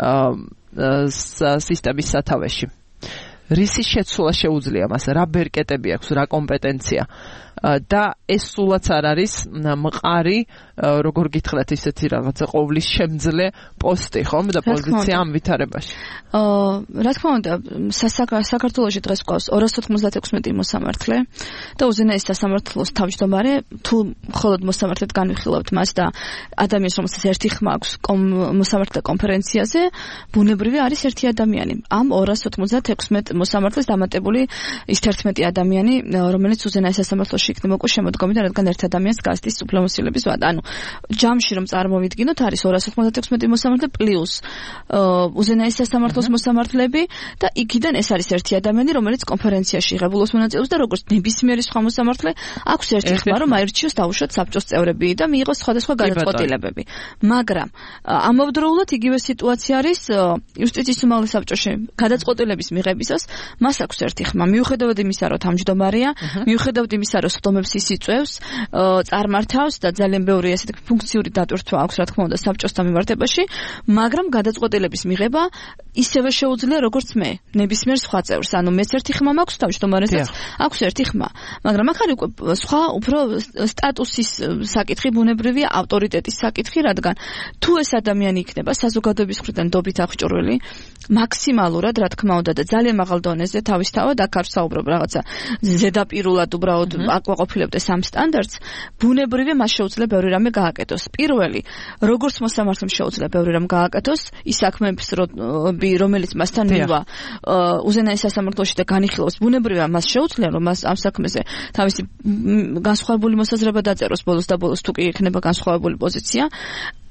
სისტემის სათავეში. რისი შეცვლა შეუძლია მას, რა ბერკეტები აქვს, რა კომპეტენცია და ეს სულაც არ არის მყარი, როგორ გითხრათ ისეთი რაღაცა ყოვლის შემძლე პოსტი, ხომ და პოზიცია ამ ვითარებაში. რა თქმა უნდა, საქართველოში დღეს გვყავს 296 მოსამართლე და უზენაეს სასამართლოს თავმჯდომარე, თუ მხოლოდ მოსამართლედ განვიხილავთ მას და ადამიანს, რომელსაც ერთი ხმა აქვს მოსამართლე კონფერენციაზე, ბუნებრივი არის ერთი ადამიანი. ამ 296 მოსამართლეს დამატებული ის 11 ადამიანი, რომელიც უზენაეს სასამართლოში იქნება უკვე შემოდგომიდან, რადგან ერთ ადამიანს გასდის უფლებამოსილების ვადა. ანუ ჯამში რომ წარმოვიდგინოთ, არის 296 მოსამართლე პლუს უზენაეს სასამართლოს მოსამართლეები და იქიდან ეს არის ერთი ადამიანი, რომელიც კონფერენციაში იღებულობს მონაწილეობას და როგორც ნებისმიერი სხვა მოსამართლე აქვს ერთი ხმა, რომ აირჩიოს დაუშვათ საბჭოს წევრები და მიიღოს სხვადასხვა გადაწყვეტილებები. მაგრამ ამავდროულად იგივე სიტუაცია არის იუსტიციის უმაღლეს საბჭოში გადაწყვეტილების მიღებისას, მას აქვს ერთი ხმა. მიუხედავად იმისა, რომ თავმჯდომარეა, მიუხედავად იმისა, რომ სხდომებს ის იწვევს, წარმართავს და ძალიან ბევრი ესეთი ფუნქციური დატვირთვა აქვს, რა თქმა უნდა, საბჭოსთან მიმართებაში, მაგრამ გადაწყვეტილების მიღება ისევე შეუძლია, როგორც მე, ნებისმიერ სხვა წევრს. ანუ მეც ერთი ხმა მაქვს, თავმჯდომარესაც აქვს ერთი ხმა. მაგრამ აქ არის უკვე სხვა უფრო სტატუსის საკითხი, ბუნებრივია ავტორიტეტის საკითხი, რადგან თუ ეს ადამიანი იქნება საზოგადოების მხრიდან დობით აღჭურვილი, მაქსიმალურად, რა თქმა უნდა, და ძალიან მაღალ დონეზე თავისთავად აქ არ ვსაუბრობ რაღაცა ზედაპირულად უბრალოდ აკმაყოფილებდეს ამ სტანდარტს, ბუნებრივია მას შეუძლია ბევრი რამე გააკეთოს. პირველი, როგორც მოსამართლემ შეუძლია ბევრი რამ გააკეთოს, ის საქმეების რომელიც მასთან მივა უზენაეს სასამართლოში და განიხილავს, ბუნებრივია მას შეუძლია, რომ მას ამ საქმეზე თავისი განსხვავებული მოსაზრება დაწეროს ბოლოს და ბოლოს თუ კი ექნება განსხვავებული პოზიცია.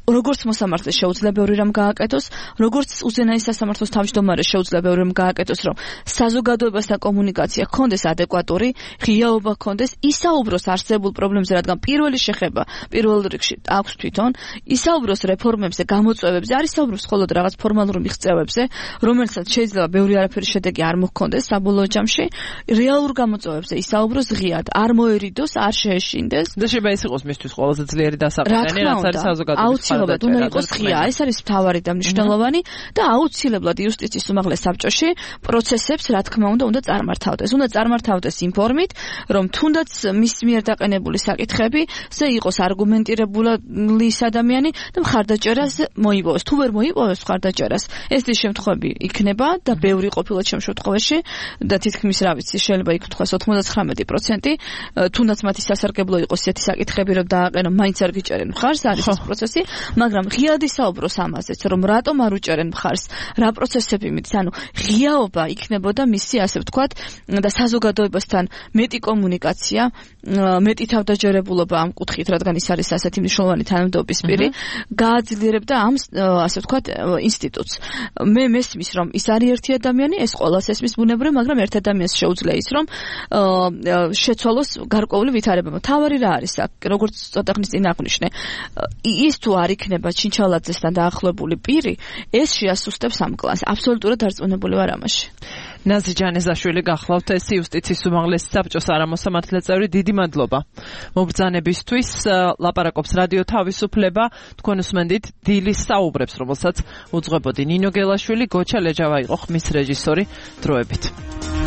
როგორც მოსამართლეს შეუძლია ბევრი რამ გააკეთოს, როგორც უზენაეს სასამართლოს თავმჯდომარეს შეუძლია ბევრი რამ გააკეთოს, რომ საზოგადოებასთან კომუნიკაცია ჰქონდეს ადეკვატური, ღიაობა ჰქონდეს, ისაუბროს არსებულ პრობლემებზე, რადგან პირველი შეხება პირველ რიგში აქვს თვითონ, ისაუბროს რეფორმებზე, გამოწვევებზე, არ ისაუბროს მხოლოდ რაღაც ფორმალურ მიღწევებზე, რომელსაც შეიძლება ბევრი არაფერი შედეგი არ მოჰქონდეს საბოლოო ჯამში, რეალურ გამოწვევებზე ისაუბროს ღიად, არ მოერიდოს, არ შეეშინდეს. და შეიძლება ეს იყოს მისთვის ყველაზე ძლიერი დასაყრდენი, რაც არის საზოგადოების აუცილებლად უნდა იყოს ღია, ეს არის მთავარი და მნიშვნელოვანი და აუცილებლად იუსტიციის უმაღლეს საბჭოში პროცესებს, რა თქმა უნდა წარმართავდეს. უნდა წარმართავდეს იმ ფორმით, რომ თუნდაც მის მიერ დაყენებული საკითხებზე იყოს არგუმენტირებული ადამიანი და მხარდაჭერას მოიპოვოს. თუ ვერ მოიპოვოს მხარდაჭერას, ეს ის შემთხვევები იქნება და ბევრი ყოფილად შემთხვევაში და თითქმის რა ვიცი, შეიძლება იკითხოს 99%, თუნდაც მათი სასარგებლო იყოს ესეთი საკითხები, რომ დააყენო, მაინც არ გიჭერენ მხარს, არის ეს პროცესი, მაგრამ ღიად ისაუბროს ამაზეც, რომ რატომ არ უჭერენ მხარს, რა პროცესები მიდის, ანუ ღიაობა იქნებოდა მისი, ასე ვთქვათ, და საზოგადოებასთან მეტი კომუნიკაცია, მეტი თავდაჯერებულობა ამ კუთხით, რადგან ის არის ასეთი მნიშვნელოვანი თანამდებობის პირი, გააძლიერებდა ამ, ასე ვთქვათ, ინსტიტუტს. მე მესმის, რომ ის არის ერთი ადამიანი, ეს ყველას ესმის ბუნებრივ, მაგრამ ერთ ადამიანს შეუძლია ის, რომ შეცვალოს გარკვეული ვითარება. თავარი რა არის აქ, როგორც ცოტა ხნის წინ აღნიშნე, ის თუ არ იქნება ჩინჩალაძესთან დაახლოებული პირი, ეს შეასუსტებს ამ კლასს. აბსოლუტურად დარწმუნებული ვარ ამაში. ნაზი ჯანეზაშვილი გახლავთ, ეს იუსტიციის უმაღლეს საბჭოს არამოსამართლე წევრი, დიდი მადლობა მობრძანებისთვის. ლაპარაკობს რადიო თავისუფლება, თქვენ უსმენდით დილის საუბრებს, რომელსაც უძღვებოდი ნინო გელაშვილი, გოჩა ლეჯავა იყო ხმის რეჟისორი. დროებით.